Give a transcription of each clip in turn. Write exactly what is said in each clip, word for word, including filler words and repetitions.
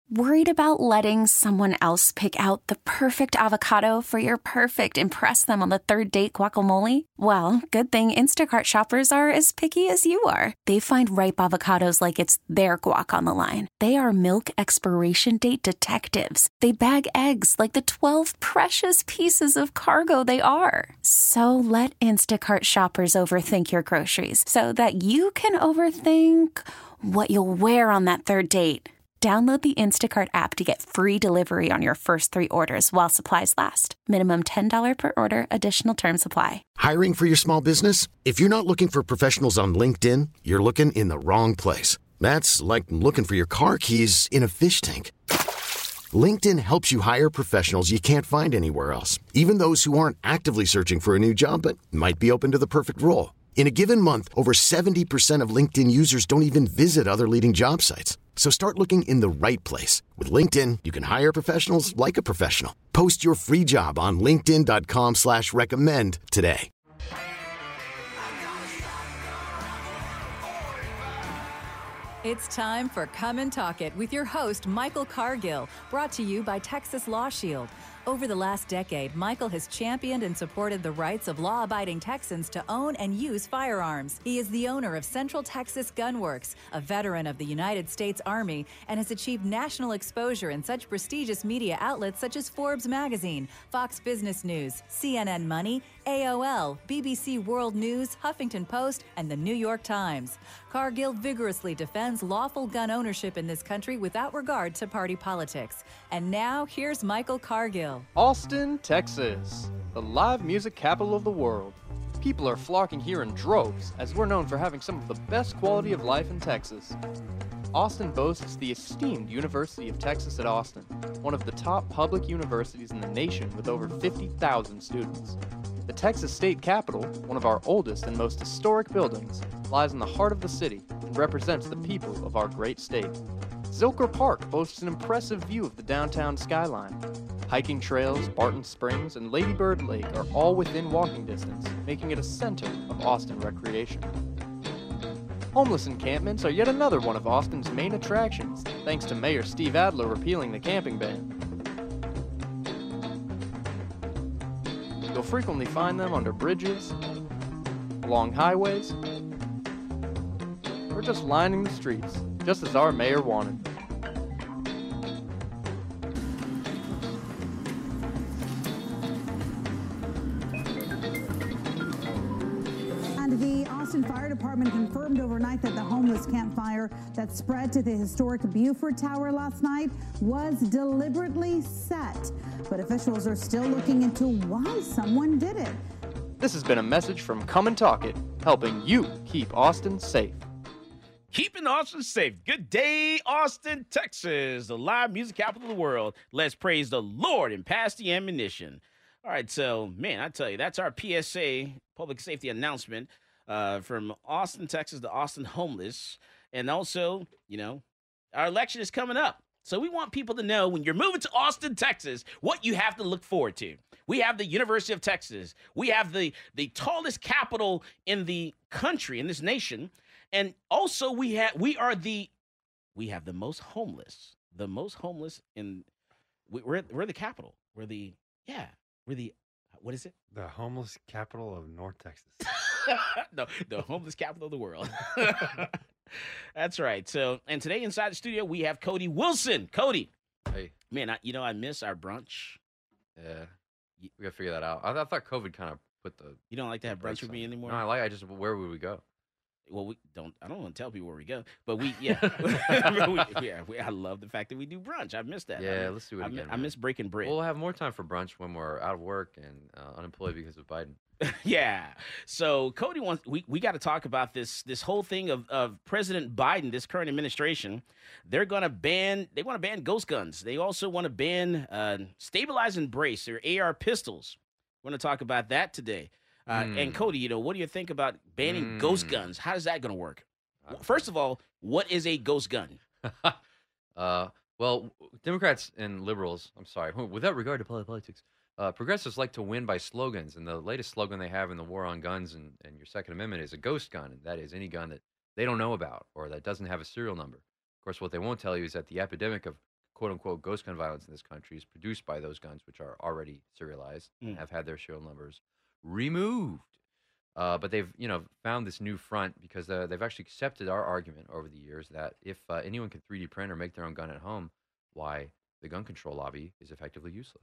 Worried about letting someone else pick out the perfect avocado for your perfect impress them on the third date guacamole? Well, good thing Instacart shoppers are as picky as you are. They find ripe avocados like it's their guac on the line. They are milk expiration date detectives. They bag eggs like the twelve precious pieces of cargo they are. So let Instacart shoppers overthink your groceries so that you can overthink what you'll wear on that third date. Download the Instacart app to get free delivery on your first three orders while supplies last. Minimum ten dollars per order. Additional terms apply. Hiring for your small business? If you're not looking for professionals on LinkedIn, you're looking in the wrong place. That's like looking for your car keys in a fish tank. LinkedIn helps you hire professionals you can't find anywhere else, even those who aren't actively searching for a new job but might be open to the perfect role. In a given month, over seventy percent of LinkedIn users don't even visit other leading job sites. So start looking in the right place. With LinkedIn, you can hire professionals like a professional. Post your free job on linkedin.com slash recommend today. It's time for Come and Talk It with your host, Michael Cargill, brought to you by Texas Law Shield. Over the last decade, Michael has championed and supported the rights of law-abiding Texans to own and use firearms. He is the owner of Central Texas Gun Works, a veteran of the United States Army, and has achieved national exposure in such prestigious media outlets such as Forbes Magazine, Fox Business News, C N N Money, A O L, B B C World News, Huffington Post, and the New York Times. Cargill vigorously defends lawful gun ownership in this country without regard to party politics. And now, here's Michael Cargill. Austin, Texas, the live music capital of the world. People are flocking here in droves, as we're known for having some of the best quality of life in Texas. Austin boasts the esteemed University of Texas at Austin, one of the top public universities in the nation with over fifty thousand students. The Texas State Capitol, one of our oldest and most historic buildings, lies in the heart of the city and represents the people of our great state. Zilker Park boasts an impressive view of the downtown skyline. Hiking trails, Barton Springs, and Lady Bird Lake are all within walking distance, making it a center of Austin recreation. Homeless encampments are yet another one of Austin's main attractions, thanks to Mayor Steve Adler repealing the camping ban. You'll frequently find them under bridges, along highways, or just lining the streets, just as our mayor wanted. The Austin Fire Department confirmed overnight that the homeless campfire that spread to the historic Buford Tower last night was deliberately set. But officials are still looking into why someone did it. This has been a message from Come and Talk It, helping you keep Austin safe. Keeping Austin safe. Good day, Austin, Texas, the live music capital of the world. Let's praise the Lord and pass the ammunition. All right, so, man, I tell you, that's our P S A, public safety announcement. Uh, from Austin, Texas, to Austin homeless. And also, you know, our election is coming up. So we want people to know when you're moving to Austin, Texas, what you have to look forward to. We have the University of Texas. We have the, the tallest capital in the country, in this nation. And also we have we are the we have the most homeless. The most homeless in we, we're we're the capital. We're the yeah, we're the what is it? The homeless capital of North Texas. No, the homeless capital of the world. That's right. So, and today inside the studio, we have Cody Wilson. Cody. Hey. Man, I, you know, I miss our brunch. Yeah. We got to figure that out. I, I thought COVID kind of put the... You don't like to have brunch with me anymore? No, I like I just, where would we go? Well, we don't, I don't want to tell people where we go, but we, yeah. we, yeah, we, I love the fact that we do brunch. I miss that. Yeah, I, let's do it I, again. I miss breaking bread. We'll have more time for brunch when we're out of work and uh, unemployed because of Biden. Yeah. So Cody wants we, we got to talk about this this whole thing of, of President Biden, this current administration. They're gonna ban they want to ban ghost guns. They also want to ban uh, stabilize and brace or A R pistols. We're gonna talk about that today. Uh, mm. And Cody, you know, what do you think about banning mm. ghost guns? How is that gonna work? First of all, what is a ghost gun? uh, well, Democrats and liberals, I'm sorry, without regard to politics, Uh, progressives like to win by slogans, and the latest slogan they have in the war on guns and, and your Second Amendment is a ghost gun, and that is any gun that they don't know about or that doesn't have a serial number. Of course, what they won't tell you is that the epidemic of quote unquote ghost gun violence in this country is produced by those guns, which are already serialized Mm. and have had their serial numbers removed. Uh, but they've, you know, found this new front because uh, they've actually accepted our argument over the years that if uh, anyone can three D print or make their own gun at home, why the gun control lobby is effectively useless.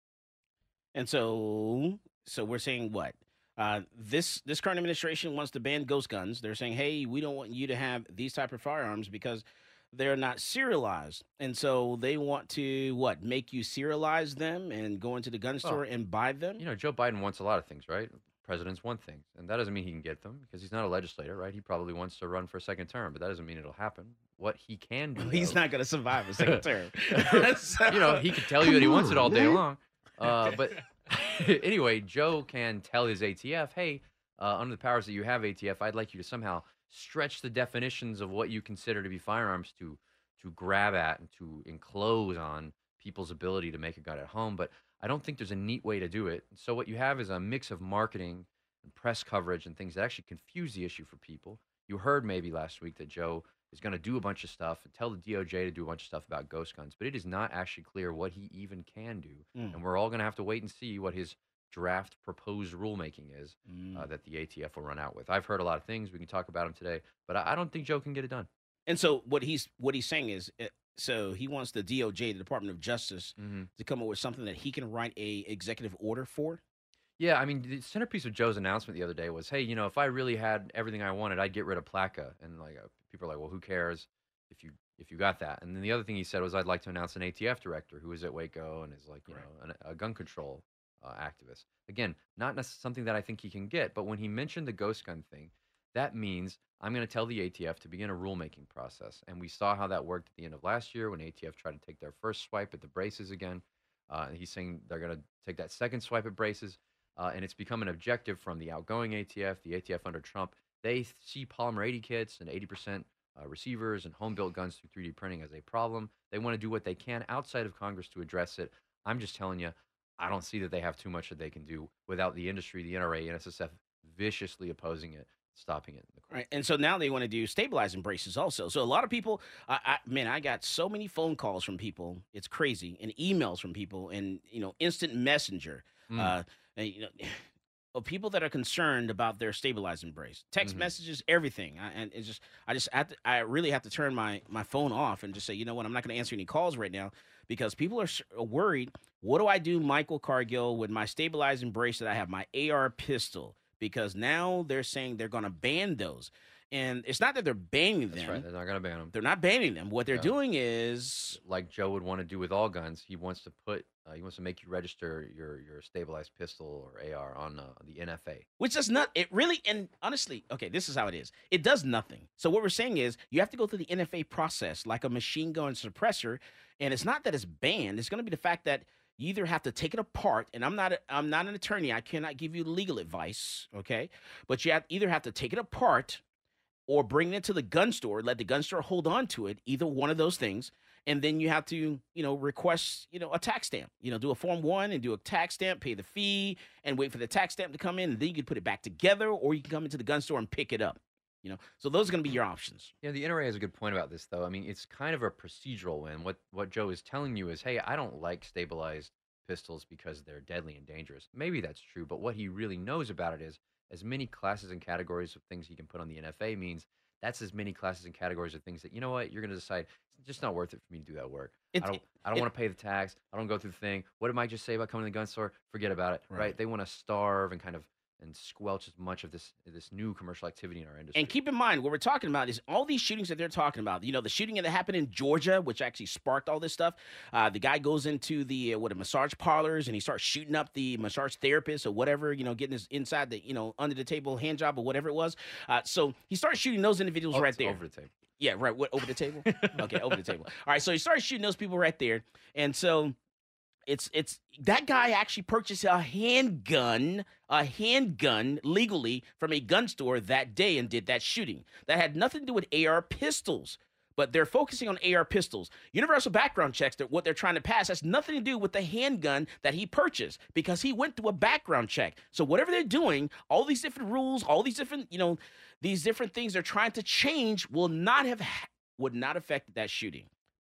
And so, so we're saying what? Uh, this this current administration wants to ban ghost guns. They're saying, hey, we don't want you to have these type of firearms because they're not serialized. And so they want to, what, make you serialize them and go into the gun store Well, and buy them? You know, Joe Biden wants a lot of things, right? Presidents want things, and that doesn't mean he can get them because he's not a legislator, right? He probably wants to run for a second term, but that doesn't mean it'll happen. What he can do, He's though- not going to survive a second term. So- you know, he could tell you that he wants it all day man. long. Uh, but anyway, Joe can tell his A T F, hey, uh, under the powers that you have, A T F, I'd like you to somehow stretch the definitions of what you consider to be firearms to to grab at and to enclose on people's ability to make a gun at home. But I don't think there's a neat way to do it. So what you have is a mix of marketing and press coverage and things that actually confuse the issue for people. You heard maybe last week that Joe is going to do a bunch of stuff and tell the D O J to do a bunch of stuff about ghost guns, but it is not actually clear what he even can do. Mm. And we're all going to have to wait and see what his draft proposed rulemaking is uh, Mm. that the A T F will run out with. I've heard a lot of things. We can talk about them today, but I, I don't think Joe can get it done. And so what he's what he's saying is, uh, so he wants the D O J, the Department of Justice, Mm-hmm. to come up with something that he can write a executive order for. Yeah, I mean, the centerpiece of Joe's announcement the other day was, hey, you know, if I really had everything I wanted, I'd get rid of PLACA. And like uh, people are like, well, who cares if you if you got that? And then the other thing he said was, I'd like to announce an A T F director who is at Waco and is like, you know, an, a gun control uh, activist. Again, not necessarily something that I think he can get, but when he mentioned the ghost gun thing, that means I'm going to tell the A T F to begin a rulemaking process. And we saw how that worked at the end of last year when A T F tried to take their first swipe at the braces again. Uh, and he's saying they're going to take that second swipe at braces. Uh, and it's become an objective from the outgoing A T F, the A T F under Trump. They see polymer eighty kits and eighty percent uh, receivers and home-built guns through three D printing as a problem. They want to do what they can outside of Congress to address it. I'm just telling you, I don't see that they have too much that they can do without the industry, the N R A, N S S F viciously opposing it, stopping it in the court. Right. And so now they want to do stabilizing braces also. So a lot of people, I, I man, I got so many phone calls from people. It's crazy. And emails from people and, you know, instant messenger. Mm. Uh, and, you know, of people that are concerned about their stabilizing brace, text Mhm. messages, everything. I, and it's just, I just have to, I really have to turn my, my phone off and just say, you know what, I'm not going to answer any calls right now because people are s- worried. What do I do, Michael Cargill, with my stabilizing brace that I have, my A R pistol? Because now they're saying they're going to ban those. And it's not that they're banning That's them. right. They're not going to ban them. They're not banning them. What they're Yeah. doing is, Like Joe would want to do with all guns, he wants to put, uh, he wants to make you register your your stabilized pistol or A R on uh, the N F A. which does not, it really, and honestly, okay, this is how it is. It does nothing. So what we're saying is you have to go through the N F A process like a machine gun suppressor. And it's not that it's banned. It's going to be the fact that you either have to take it apart, and I'm not a, I'm not an attorney. I cannot give you legal advice, okay? But you have, either have to take it apart or bring it to the gun store, let the gun store hold on to it, either one of those things. And then you have to, you know, request, you know, a tax stamp, you know, do a form one and do a tax stamp, pay the fee and wait for the tax stamp to come in. And then you can put it back together, or you can come into the gun store and pick it up, you know? So those are going to be your options. Yeah, the N R A has a good point about this, though. I mean, it's kind of a procedural win. What what Joe is telling you is, hey, I don't like stabilized pistols because they're deadly and dangerous. Maybe that's true, but what he really knows about it is as many classes and categories of things he can put on the N F A means that's as many classes and categories of things that, you know what, you're going to decide it's just not worth it for me to do that work. It's- I don't I don't it- want to pay the tax. I don't go through the thing. What did Mike just say about coming to the gun store? Forget about it, right? Right. They want to starve and kind of and squelch as much of this this new commercial activity in our industry. And keep in mind, what we're talking about is all these shootings that they're talking about. You know, the shooting that happened in Georgia, which actually sparked all this stuff. Uh, the guy goes into the uh, what a massage parlors and he starts shooting up the massage therapist or whatever. You know, getting his inside the you know under the table hand job or whatever it was. Uh, so he starts shooting those individuals Oh, right it's there. over the table. Yeah, right. What, over the table? Okay, over the table. All right, so he started shooting those people right there, and so it's it's that guy actually purchased a handgun, a handgun legally from a gun store that day and did that shooting. That had nothing to do with A R pistols, but they're focusing on A R pistols. Universal background checks, that what they're trying to pass has nothing to do with the handgun that he purchased because he went through a background check. So whatever they're doing, all these different rules, all these different, you know, these different things they're trying to change will not have would not affect that shooting.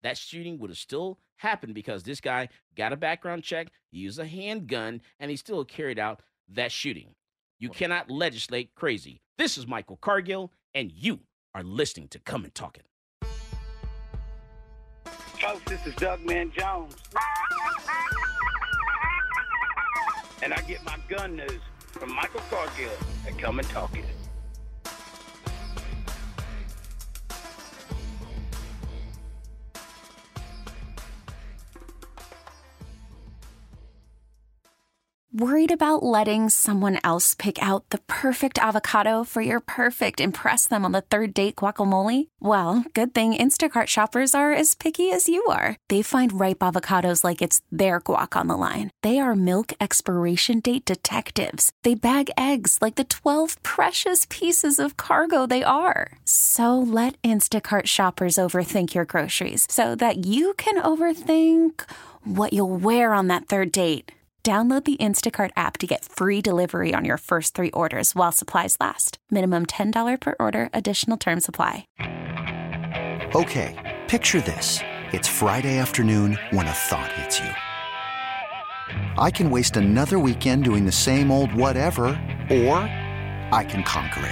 that shooting would have still happened because this guy got a background check, he used a handgun, and he still carried out that shooting. You cannot legislate crazy. This is Michael Cargill, and you are listening to Come and Talk It. Folks, this is Doug Man Jones. And I get my gun news from Michael Cargill at Come and Talk It. Worried about letting someone else pick out the perfect avocado for your perfect impress them on the third date guacamole? Well, good thing Instacart shoppers are as picky as you are. They find ripe avocados like it's their guac on the line. They are milk expiration date detectives. They bag eggs like the twelve precious pieces of cargo they are. So let Instacart shoppers overthink your groceries so that you can overthink what you'll wear on that third date. Download the Instacart app to get free delivery on your first three orders while supplies last. Minimum ten dollars per order. Additional terms apply. Okay, picture this. It's Friday afternoon when a thought hits you. I can waste another weekend doing the same old whatever, or I can conquer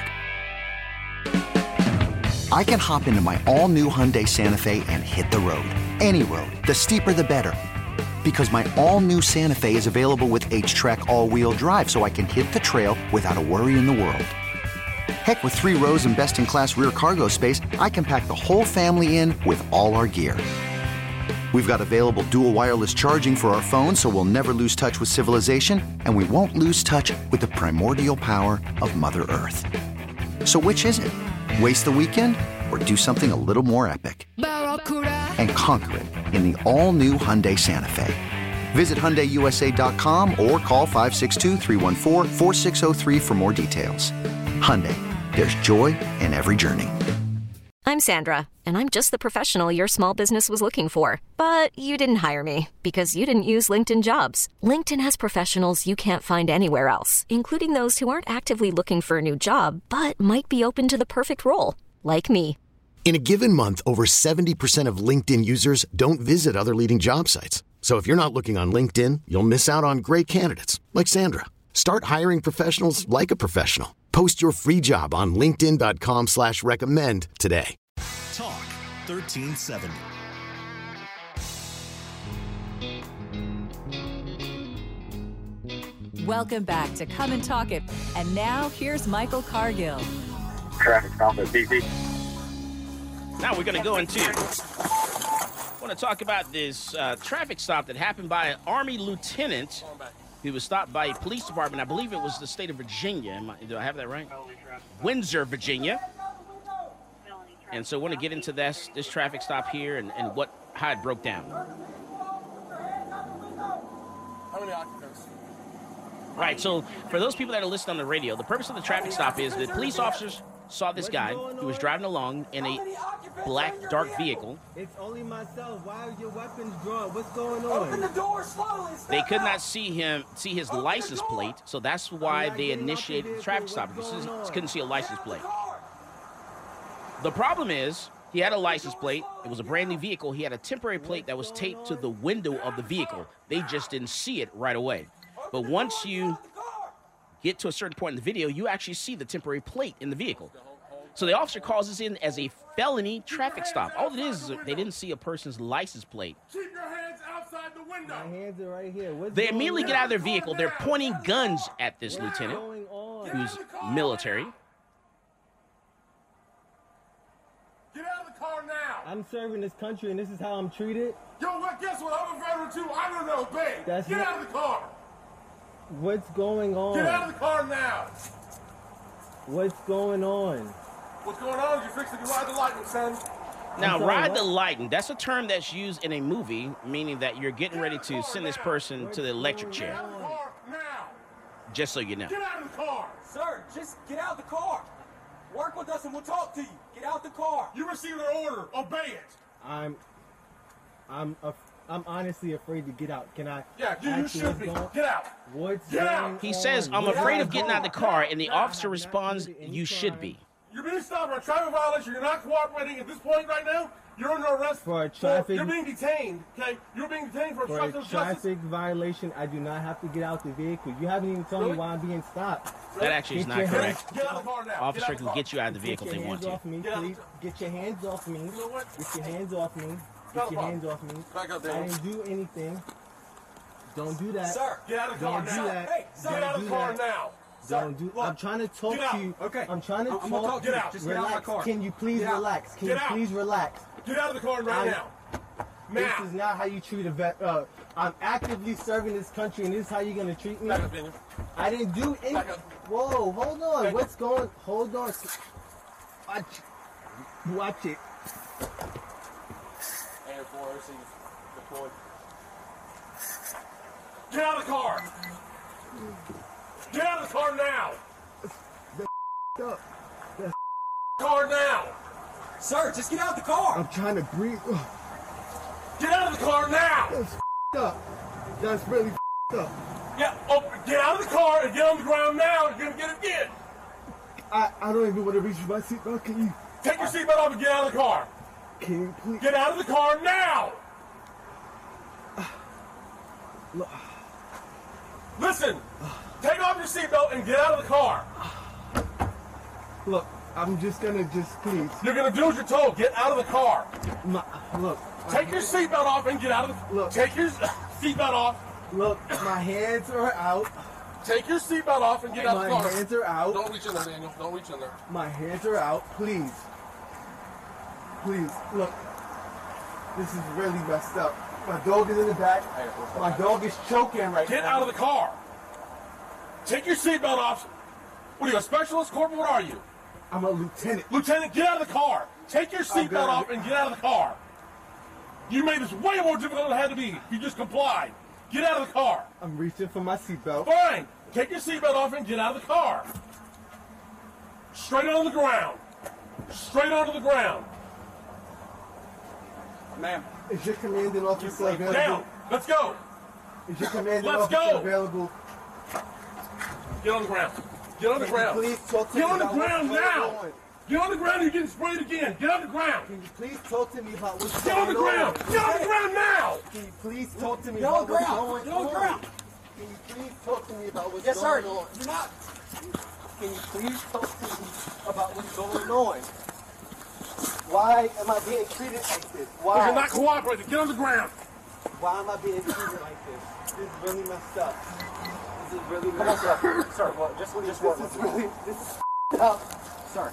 it. I can hop into my all-new Hyundai Santa Fe and hit the road. Any road. The steeper, the better. Because my all-new Santa Fe is available with H-Track all-wheel drive, so I can hit the trail without a worry in the world. Heck, with three rows and best-in-class rear cargo space, I can pack the whole family in with all our gear. We've got available dual wireless charging for our phones, so we'll never lose touch with civilization, and we won't lose touch with the primordial power of Mother Earth. So which is it? Waste the weekend or do something a little more epic? And conquer it in the all-new Hyundai Santa Fe. Visit Hyundai U S A dot com or call five six two, three one four, four six zero three for more details. Hyundai, there's joy in every journey. I'm Sandra, and I'm just the professional your small business was looking for. But you didn't hire me because you didn't use LinkedIn Jobs. LinkedIn has professionals you can't find anywhere else, including those who aren't actively looking for a new job, but might be open to the perfect role, like me. In a given month, over seventy percent of LinkedIn users don't visit other leading job sites. So if you're not looking on LinkedIn, you'll miss out on great candidates like Sandra. Start hiring professionals like a professional. Post your free job on linkedin dot com slash recommend today. Talk thirteen seventy. Welcome back to Come and Talk It. And now here's Michael Cargill. Traffic stop at B C. Now we're going to go into, I want to talk about this uh, traffic stop that happened by an Army lieutenant who was stopped by a police department. I believe it was the state of Virginia. Am I, do I have that right? Windsor, Virginia. And so I want to get into this, this traffic stop here and, and what how it broke down. How many occupants? Right, so for those people that are listening on the radio, the purpose of the traffic stop is that police officers saw this guy who was driving along in a black, dark vehicle. It's only myself. Why are your weapons drawn? What's going on? Open the door slowly. They could not see him, see his license plate, so that's why they initiated the traffic stop, because they couldn't see a license plate. The problem is, he had a license plate. It was a brand new vehicle. He had a temporary plate that was taped to the window of the vehicle. They just didn't see it right away. But once you get to a certain point in the video, you actually see the temporary plate in the vehicle. So the officer calls this in as a felony traffic stop. All it is is they didn't see a person's license plate. Keep your hands outside the window. My hands are right here. What's They immediately on? get out of their vehicle. They're pointing guns at this What's lieutenant, going on? who's military. Get out of the car now. I'm serving this country, and this is how I'm treated. Yo, what? Guess what? I'm a veteran too. I don't obey. That's Get not... out of the car. What's going on? Get out of the car now. What's going on? What's going on? You fixing to ride the lightning, son. Now, sorry, ride what? the lightning, that's a term that's used in a movie, meaning that you're getting ready to send this person to the electric chair. Get out of the car now. Just so you know. Get out of the car. Sir, just get out the car. Work with us and we'll talk to you. Get out the car. You received an order. Obey it. I'm, I'm, af- I'm honestly afraid to get out. Can I? Yeah, you, you should be. Going? Get out. What's Get going out. He says, I'm Get afraid out of getting out of the car, and the officer responds, any you should be. You're being stopped for a traffic violation. You're not cooperating at this point right now. You're under arrest for a traffic. You're being detained, okay? You're being detained for, for obstruction of justice. traffic violation. I do not have to get out the vehicle. You haven't even told really? me why I'm being stopped. That actually is not correct. Get out of the car now. Officer can get you out of the vehicle if they want to. Off me, please. Get your hands off me. You know what? Get your hands off me. Get your hands off me. Back up there. I didn't do anything. Don't do that. Sir, get out of the car now. Don't do that. Hey, sir, get out of the car now. Don't do. I'm trying to talk to you. Okay. I'm trying to talk. I'm gonna talk. Get out. Just get out of my car. Can you please relax? Can you please relax? Get out of the car right now. This is not how you treat a vet. Uh, I'm actively serving this country, and this is how you're gonna treat me. Back up, Daniel. I didn't do anything. Whoa, hold on. Back What's up. going? Hold on. Watch. Watch it. Air four, deployed. Get out of the car. Get out of the car now. That's up. That's car now. Sir, just get out of the car. I'm trying to breathe. Get out of the car now. That's up. That's really up. Yeah, oh, get out of the car and get on the ground now. You're gonna get it again. I, I don't even want to reach my seatbelt. Can you take your seatbelt off and get out of the car? Can you please get out of the car now? Look. Listen. Take off your seatbelt and get out of the car. Look, I'm just gonna just please. You're gonna do as you're told. Get out of the car. My, look. Take your seatbelt off and get out of the. Look. Take your seatbelt off. Look, my hands are out. Take your seatbelt off and get out of the car. My hands are out. Don't reach in there, Daniel. Don't reach in there. My hands are out. Please. Please. Look. This is really messed up. My dog is in the back. My dog is choking right now. Get out of the car. Take your seatbelt off. What are you, a specialist, corporal? What are you? I'm a lieutenant. Lieutenant, get out of the car. Take your seatbelt off and get out of the car. You made this way more difficult than it had to be. You just complied. Get out of the car. I'm reaching for my seatbelt. Fine. Take your seatbelt off and get out of the car. Straight on the ground. Straight onto the ground. Ma'am. Is your commanding officer available? Down. Let's go. Is your commanding Let's officer go. available? Get on the ground. Get on the Can ground. Please talk to Get me on the ground now. On. Get on the ground. You're getting sprayed again. Get on the ground. Can you please talk to me about what's Get going on? Get on the ground. On. Get on the ground now. Can you please talk to me Get about what's going on? Get on the ground. Can you please talk to me about what's yes, going sir. on? You're not. Can you please talk to me about what's going on? Why am I being treated like this? Why? You're not cooperating. Get on the ground. Why am I being treated like this? This is really messed up. This is really messed up. Sir, well, just just this is really this is up. Sir.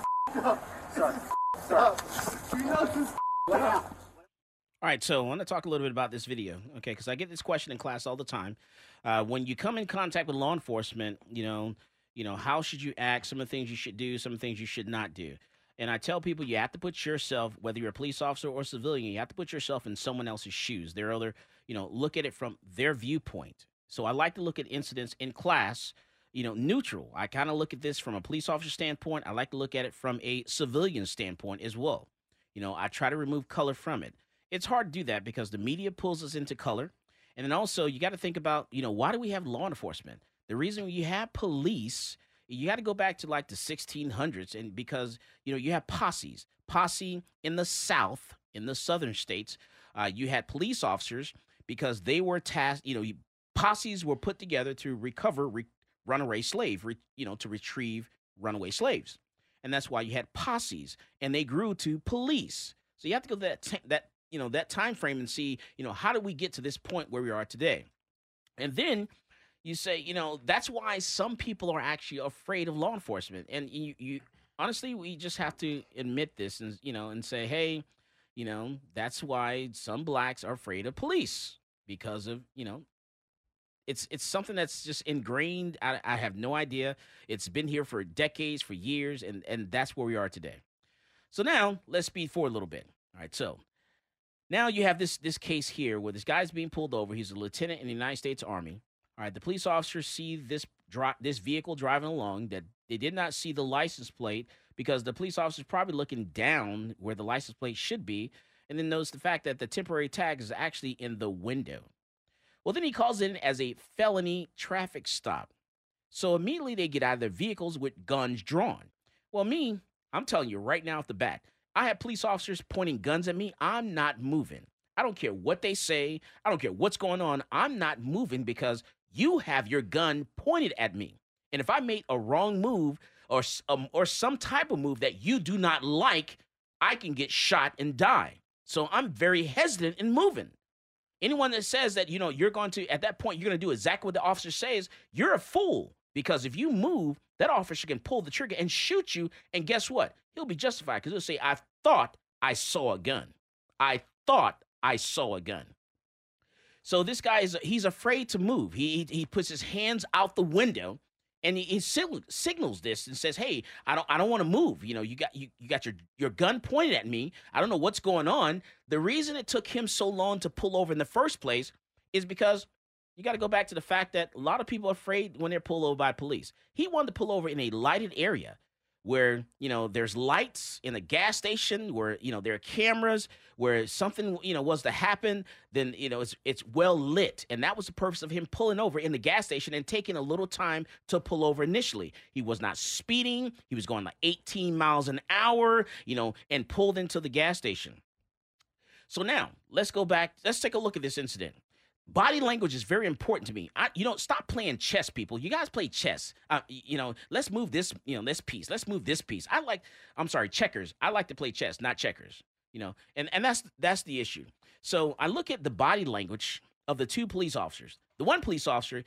Sir. Sir. You know this is up. All right, so I want to talk a little bit about this video, okay, because I get this question in class all the time. Uh, when you come in contact with law enforcement, you know, you know, how should you act, some of the things you should do, some of the things you should not do. And I tell people you have to put yourself, whether you're a police officer or civilian, you have to put yourself in someone else's shoes. Their other, you know, look at it from their viewpoint. So I like to look at incidents in class, you know, neutral. I kind of look at this from a police officer standpoint. I like to look at it from a civilian standpoint as well. You know, I try to remove color from it. It's hard to do that because the media pulls us into color. And then also you got to think about, you know, why do we have law enforcement? The reason you have police, you got to go back to like the sixteen hundreds, and because, you know, you have posses. Posse in the South, in the southern states, uh, you had police officers because they were tasked, you know, posses were put together to recover re- runaway slave, re- you know, to retrieve runaway slaves. And that's why you had posses, and they grew to police. So you have to go to that, t- that, you know, that time frame and see, you know, how did we get to this point where we are today? And then you say, you know, that's why some people are actually afraid of law enforcement. And you, you honestly, we just have to admit this and, you know, and say, hey, you know, that's why some blacks are afraid of police because of, you know, it's it's something that's just ingrained. I, I have no idea. It's been here for decades, for years, and, and that's where we are today. So now let's speed forward a little bit. All right, so now you have this this case here where this guy's being pulled over. He's a lieutenant in the United States Army. All right, the police officers see this dri- this vehicle driving along that they did not see the license plate because the police officer's probably looking down where the license plate should be, and then notice the fact that the temporary tag is actually in the window. Well, then he calls in as a felony traffic stop. So immediately they get out of their vehicles with guns drawn. Well, me, I'm telling you right now off the bat, I have police officers pointing guns at me. I'm not moving. I don't care what they say. I don't care what's going on. I'm not moving because you have your gun pointed at me. And if I make a wrong move or, um, or some type of move that you do not like, I can get shot and die. So I'm very hesitant in moving. Anyone that says that, you know, you're going to, at that point, you're going to do exactly what the officer says, you're a fool. Because if you move, that officer can pull the trigger and shoot you. And guess what? He'll be justified because he'll say, I thought I saw a gun. I thought I saw a gun. So this guy, is he's afraid to move. He, he puts his hands out the window and he, he signals this and says, hey, I don't I don't want to move. You know, you got you, you got your, your gun pointed at me. I don't know what's going on. The reason it took him so long to pull over in the first place is because you got to go back to the fact that a lot of people are afraid when they're pulled over by police. He wanted to pull over in a lighted area where, you know, there's lights in a gas station, where, you know, there are cameras, where something, you know, was to happen, then, you know, it's it's well lit. And that was the purpose of him pulling over in the gas station and taking a little time to pull over initially. He was not speeding. He was going like eighteen miles an hour, you know, and pulled into the gas station. So now let's go back. Let's take a look at this incident. Body language is very important to me. I, you know, stop playing chess, people. You guys play chess. Uh, you know, let's move this, you know, this piece. Let's move this piece. I like, I'm sorry, checkers. I like to play chess, not checkers, you know, and, and that's, that's the issue. So I look at the body language of the two police officers. The one police officer,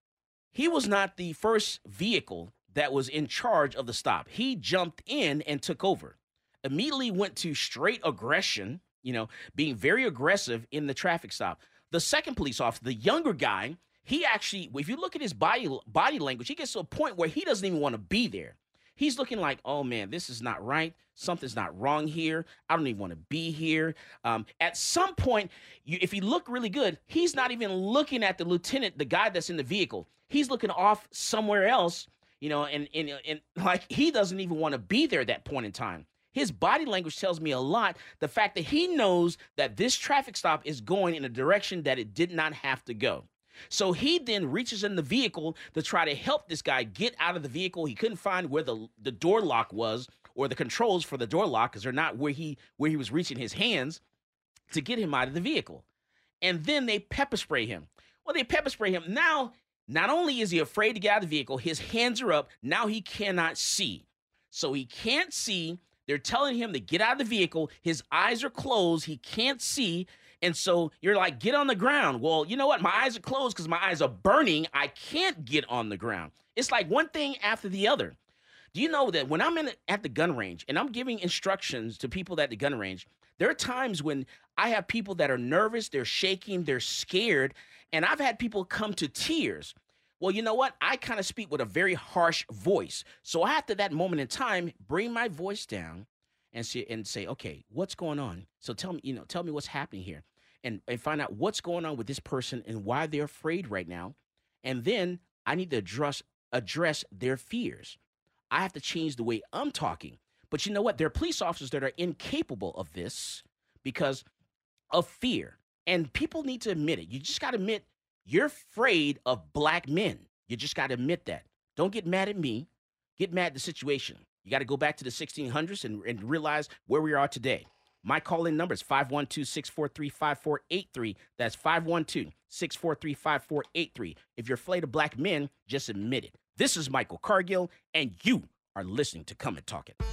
he was not the first vehicle that was in charge of the stop. He jumped in and took over. Immediately went to straight aggression, you know, being very aggressive in the traffic stop. The second police officer, the younger guy, he actually, if you look at his body body language, he gets to a point where he doesn't even want to be there. He's looking like, oh, man, this is not right. Something's not wrong here. I don't even want to be here. Um, at some point, you, if you look really good, he's not even looking at the lieutenant, the guy that's in the vehicle. He's looking off somewhere else, you know, and, and, and like he doesn't even want to be there at that point in time. His body language tells me a lot. The fact that he knows that this traffic stop is going in a direction that it did not have to go. So he then reaches in the vehicle to try to help this guy get out of the vehicle. He couldn't find where the, the door lock was or the controls for the door lock because they're not where he where he was reaching his hands to get him out of the vehicle. And then they pepper spray him. Well, they pepper spray him. Now, not only is he afraid to get out of the vehicle, his hands are up. Now he cannot see. So he can't see. They're telling him to get out of the vehicle. His eyes are closed. He can't see. And so you're like, get on the ground. Well, you know what? My eyes are closed because my eyes are burning. I can't get on the ground. It's like one thing after the other. Do you know that when I'm in at the gun range and I'm giving instructions to people at the gun range, there are times when I have people that are nervous, they're shaking, they're scared, and I've had people come to tears. Well, you know what? I kind of speak with a very harsh voice. So after that moment in time, bring my voice down and see and say, okay, what's going on? So tell me, you know, tell me what's happening here, and, and find out what's going on with this person and why they're afraid right now. And then I need to address address their fears. I have to change the way I'm talking. But you know what? There are police officers that are incapable of this because of fear. And people need to admit it. You just got to admit you're afraid of black men. You just got to admit that. Don't get mad at me. Get mad at the situation. You got to go back to the sixteen hundreds and, and realize where we are today. My call-in number is five one two, six four three, five four eight three. That's five one two, six four three, five four eight three. If you're afraid of black men, just admit it. This is Michael Cargill, and you are listening to Come and Talk It.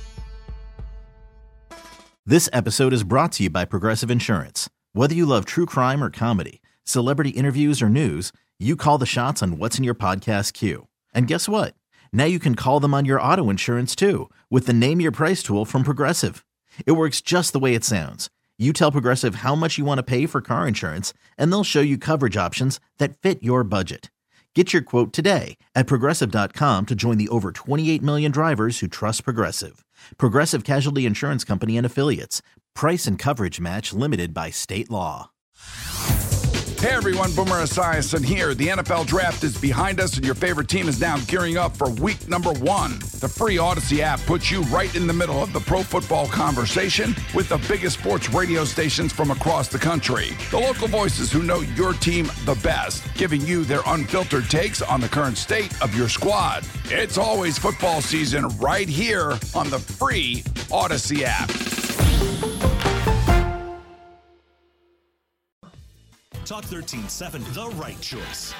This episode is brought to you by Progressive Insurance. Whether you love true crime or comedy, celebrity interviews or news, you call the shots on what's in your podcast queue. And guess what? Now you can call them on your auto insurance too with the Name Your Price tool from Progressive. It works just the way it sounds. You tell Progressive how much you want to pay for car insurance, and they'll show you coverage options that fit your budget. Get your quote today at Progressive dot com to join the over twenty-eight million drivers who trust Progressive. Progressive Casualty Insurance Company and Affiliates. Price and coverage match limited by state law. Hey everyone, Boomer Esiason here. The N F L Draft is behind us and your favorite team is now gearing up for week number one. The free Odyssey app puts you right in the middle of the pro football conversation with the biggest sports radio stations from across the country. The local voices who know your team the best, giving you their unfiltered takes on the current state of your squad. It's always football season right here on the free Odyssey app. Talk thirteen seven, the right choice.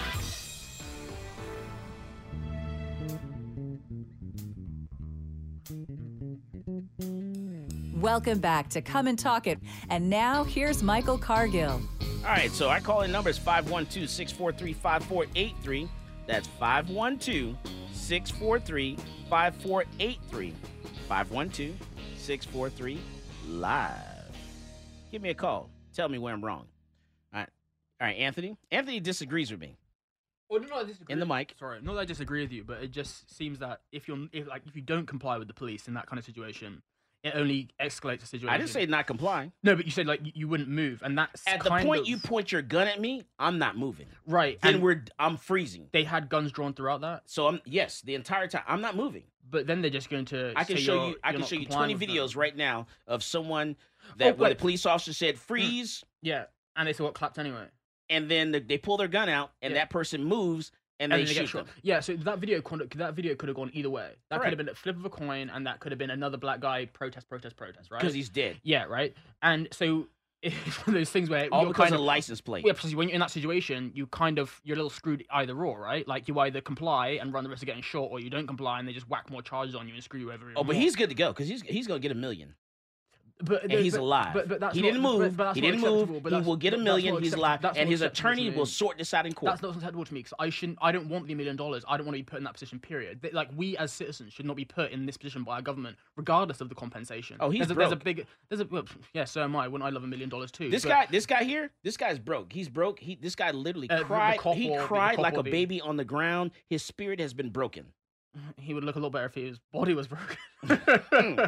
Welcome back to Come and Talk It. And now here's Michael Cargill. All right, so I call in numbers five one two, six four three, five four eight three. That's five one two, six four three, five four eight three. five one two, six four three, live. Give me a call. Tell me where I'm wrong. All right, all right, Anthony. Anthony disagrees with me. Well, no, I disagree. In the mic. Sorry, not that I disagree with you, but it just seems that if you're, if like, if you don't comply with the police in that kind of situation, it only escalates the situation. I didn't say not complying. No, but you said like you wouldn't move, and that's at the kind point of, you point your gun at me, I'm not moving. Right. Then and we're I'm freezing. They had guns drawn throughout that. So I'm yes, the entire time I'm not moving. But then they're just going to. I can say show you're, you. I you're can not show you complying twenty with videos them. right now of someone that Oh, when wait. the police officer said freeze, Yeah, and they still got clapped anyway. and then the, they pull their gun out, and Yeah. that person moves, and, And they then they get shoot shot. them. Yeah, so that video could that video could have gone either way. That could have Correct. been a flip of a coin, and that could have been another black guy protest, protest, protest, right? Because he's dead. Yeah, right. And so it's one of those things where All you're because kind of license plate. Yeah, because when you're in that situation, you kind of you're a little screwed either or, right? Like you either comply and run the risk of getting shot, or you don't comply and they just whack more charges on you and screw you over. Oh, but he's good to go because he's he's gonna get a million. But And he's but, alive. But, but that's he not, didn't move. But, but that's he not didn't move. acceptable, but He that's- will get a that's million. not He's acceptable- alive, that's and not his acceptable to attorney me. will sort this out in court. That's not acceptable to me because I shouldn't. I don't want the million dollars. I don't want to be put in that position. Period. Th- Like we as citizens should not be put in this position by our government, regardless of the compensation. Oh, he's there's a, there's a broke. big. There's a well, yeah. So am I. Wouldn't I love a million dollars too? This But guy, this guy here, this guy's broke. He's broke. He, this guy literally Uh, the- the cried. cop he will- the cried cop like will a be- baby on the ground. His spirit has been broken. he would look a lot better if his body was broken. Hmm.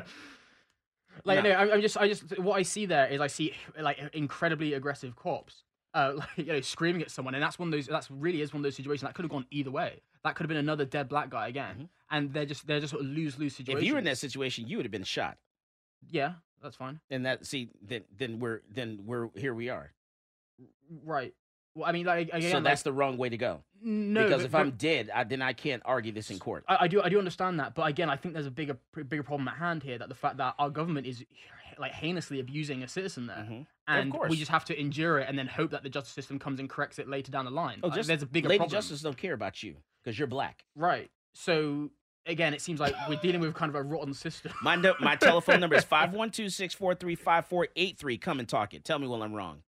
Like No. no, I, I'm just, I just, what I see there is I see like incredibly aggressive cops, uh, like, you know, screaming at someone, and that's one of those. That's really is one of those situations that could have gone either way. That could have been another dead black guy again, and they're just, they're just sort of lose lose situations. Mm-hmm. If you were in that situation, you would have been shot. yeah, that's fine. And that, see, then then we're then we're here. We are. Right. Well, I mean, like again, so like, that's the wrong way to go. no, because but- if but- I'm dead, I, then I can't argue this in court. I, I do, I do understand that, but again, I think there's a bigger, bigger problem at hand here. That the fact that our government is like heinously abusing a citizen there, Of and course. we just have to endure it and then hope that the justice system comes and corrects it later down the line. Oh, Like, just there's a bigger Lady problem. Justice don't care about you because you're black. Right. So again, it seems like we're dealing with kind of a rotten system. My no, my telephone number is five one two, six four three, five four eight three. Come and talk it. Tell me when I'm wrong.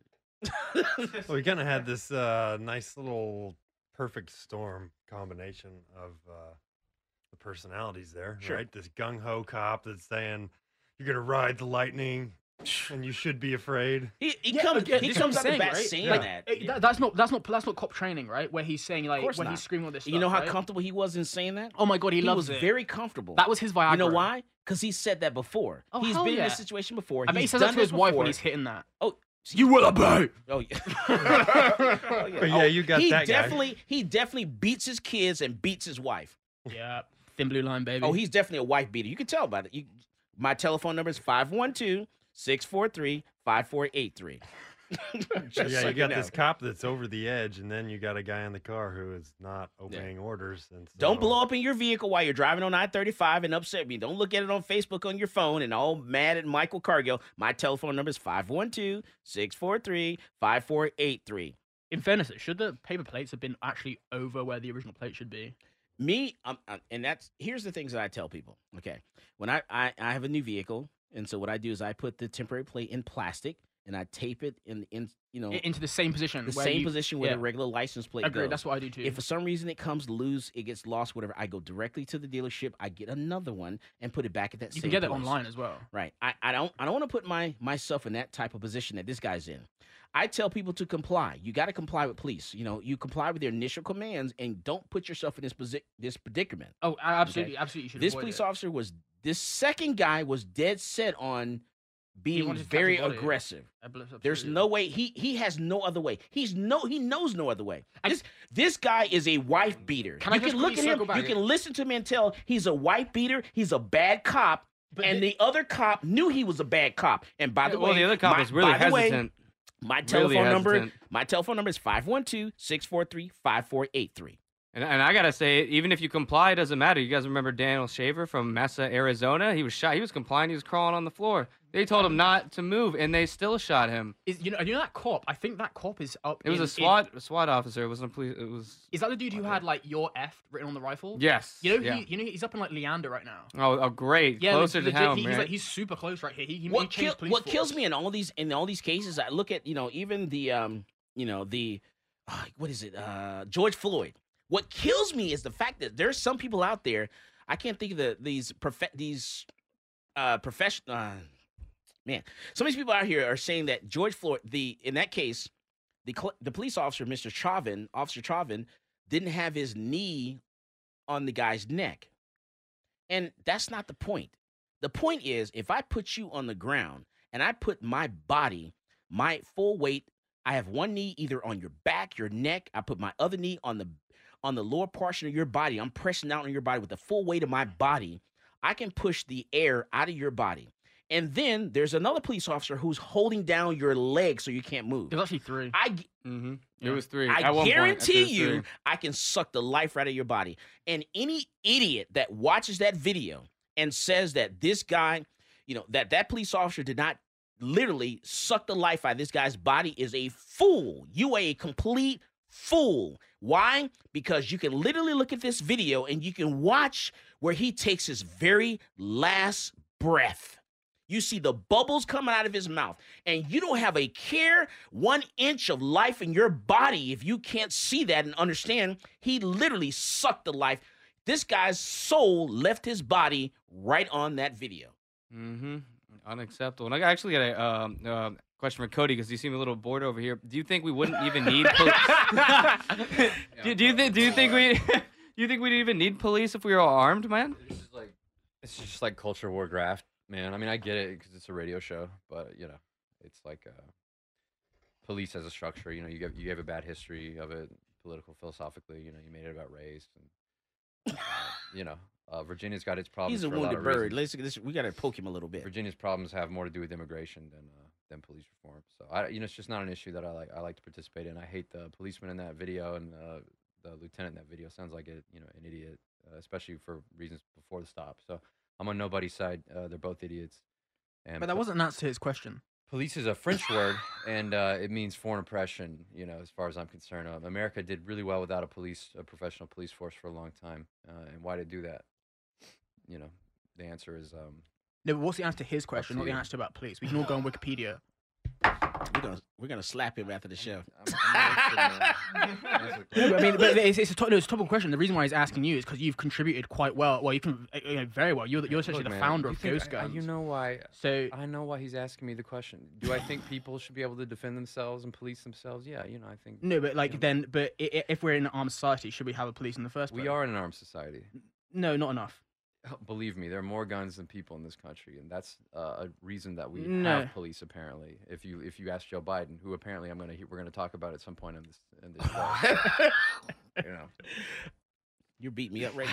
Well, we kind of had this uh, nice little perfect storm combination of uh, the personalities there, Sure. right? This gung ho cop that's saying you're gonna ride the lightning and you should be afraid. He, he Yeah, comes again, he this is comes what out I'm the bat saying, right? saying Like, that. eh, that- That's not that's not that's not cop training, right? Where he's saying like Of course when not. he's screaming all this stuff. You know how right? comfortable he was in saying that? Oh my god, he, He loves was it. very comfortable. That was his Viagra. You know why? Because he said that before. Oh, He's hell been in yeah. this situation before. I bet he He's says that done to his this wife before. when he's hitting that. Oh, you will obey. Oh yeah. Oh, yeah. But yeah, you got he that guy. definitely he definitely beats his kids and beats his wife. Yeah, thin blue line, baby. Oh, he's definitely a wife beater. You can tell by it. You, my telephone number is five one two, six four three, five four eight three. Just yeah, so you got know. this cop that's over the edge, and then you got a guy in the car who is not obeying orders. And so, Don't blow up in your vehicle while you're driving on I thirty-five and upset me. Don't look at it on Facebook on your phone and all mad at Michael Cargill. My telephone number is five one two, six four three, five four eight three. In fairness, should the paper plates have been actually over where the original plate should be? Me, um, uh, and that's here's the things that I tell people. Okay, when I, I I have a new vehicle, and so what I do is I put the temporary plate in plastic and I tape it in in you know I- into the same position. the where same you- position where yeah. the regular license plate Agreed, goes. that's what I do too. If for some reason it comes loose, it gets lost, whatever, I go directly to the dealership. I get another one and put it back at that. You same can get it place. online as well. Right. I, I don't I don't want to put my myself in that type of position that this guy's in. I tell people to comply. You got to comply with police. You know, you comply with their initial commands and don't put yourself in this posi- this predicament. Oh, absolutely, Okay? absolutely. You should This avoid police it. officer was this second guy was dead set on being wanted to catch very a body. aggressive. Absolutely. There's no way he he has no other way. He's no he knows no other way. This this guy is a wife beater. Can I you just can look at quickly him. circle back You here? can listen to him and tell he's a wife beater. He's a bad cop. and the other cop knew he was a bad cop. And by the Well, way, the other cop my, was really by the way, hesitant. my Really telephone number hesitant. my telephone number is five one two, six four three, five four eight three. And, and I gotta say, even if you comply, it doesn't matter. You guys remember Daniel Shaver from Mesa, Arizona? He was shot. He was complying. He was crawling on the floor. They told him not to move, and they still shot him. Is, you know, you know that cop? I think that cop is up. It was in, a SWAT in, a SWAT officer. It wasn't a police. It was. Is that the dude who had like "your F" written on the rifle? Yes. You know, yeah. he, you know, he's up in like Leander right now. Oh, oh great. Yeah, Closer legit, to home, he, right? he's, like, he's super close right here. He, he, What, he kill, changed police what force. kills me in all these in all these cases, I look at you know even the um you know the uh, what is it uh George Floyd. What kills me is the fact that there's some people out there. I can't think of the these prof- these uh professional. Uh, Man, some of these people out here are saying that George Floyd, the in that case, the the police officer, Mister Chauvin, Officer Chauvin, didn't have his knee on the guy's neck. And that's not the point. The point is, if I put you on the ground and I put my body, my full weight, I have one knee either on your back, your neck, I put my other knee on the on the lower portion of your body. I'm pressing down on your body with the full weight of my body. I can push the air out of your body. And then there's another police officer who's holding down your leg so you can't move. There's actually three. I, mm-hmm. It was three. I At one guarantee point, you three. I can suck the life out of your body. And any idiot that watches that video and says that this guy, you know, that that police officer did not literally suck the life out of this guy's body is a fool. You are a complete fool. Why? Because you can literally look at this video and you can watch where he takes his very last breath. You see the bubbles coming out of his mouth, and you don't have a care one inch of life in your body if you can't see that and understand. He literally sucked the life. This guy's soul left his body right on that video. Mm-hmm. Unacceptable. And I actually got a um, uh, question for Cody because you seem a little bored over here. Do you think we wouldn't even need police? do, do you think? Do you think we? Do you think we'd even need police if we were all armed, man? It's just like it's just like culture war graft. Man, I mean, I get it because it's a radio show, but you know, it's like uh, police as a structure. You know, you have you have a bad history of it, political, philosophically. You know, you made it about race, and uh, you know, uh, Virginia's got its problems. He's a for a lot wounded of bird. reasons. Let's, let's, we got to poke him a little bit. Virginia's problems have more to do with immigration than uh, than police reform. So I, you know, it's just not an issue that I like. I like to participate in. I hate the policeman in that video and uh, the lieutenant in that video. Sounds like a you know an idiot, uh, especially for reasons before the stop. So I'm on nobody's side. Uh, they're both idiots. And But that wasn't an answer to his question. police is a French word, and uh, it means foreign oppression. You know, as far as I'm concerned, uh, America did really well without a police, a professional police force for a long time. Uh, and why did it do that? You know, the answer is um, No, but what's the answer to his question, to not the you. answer about police? We can all go on Wikipedia. We're gonna we're gonna slap him after the show. No, but I mean, but it's, it's a to- no, it's a topical question. The reason why he's asking you is because you've contributed quite well. Well, you can uh, you know, very well. You're the- you're essentially Look, the man, founder you of think Ghost I- I- Guns. You know why? So I know why he's asking me the question. Do I think people should be able to defend themselves and police themselves? Yeah, you know, I think no, but like then, but i- i- if we're in an armed society, should we have a police in the first place? we are in an armed society. No, not enough. Believe me, there are more guns than people in this country, and that's uh, a reason that we No. have police. Apparently, if you if you ask Joe Biden, who apparently I'm gonna he- we're gonna talk about at some point in this in this show, you know, You're beating me up right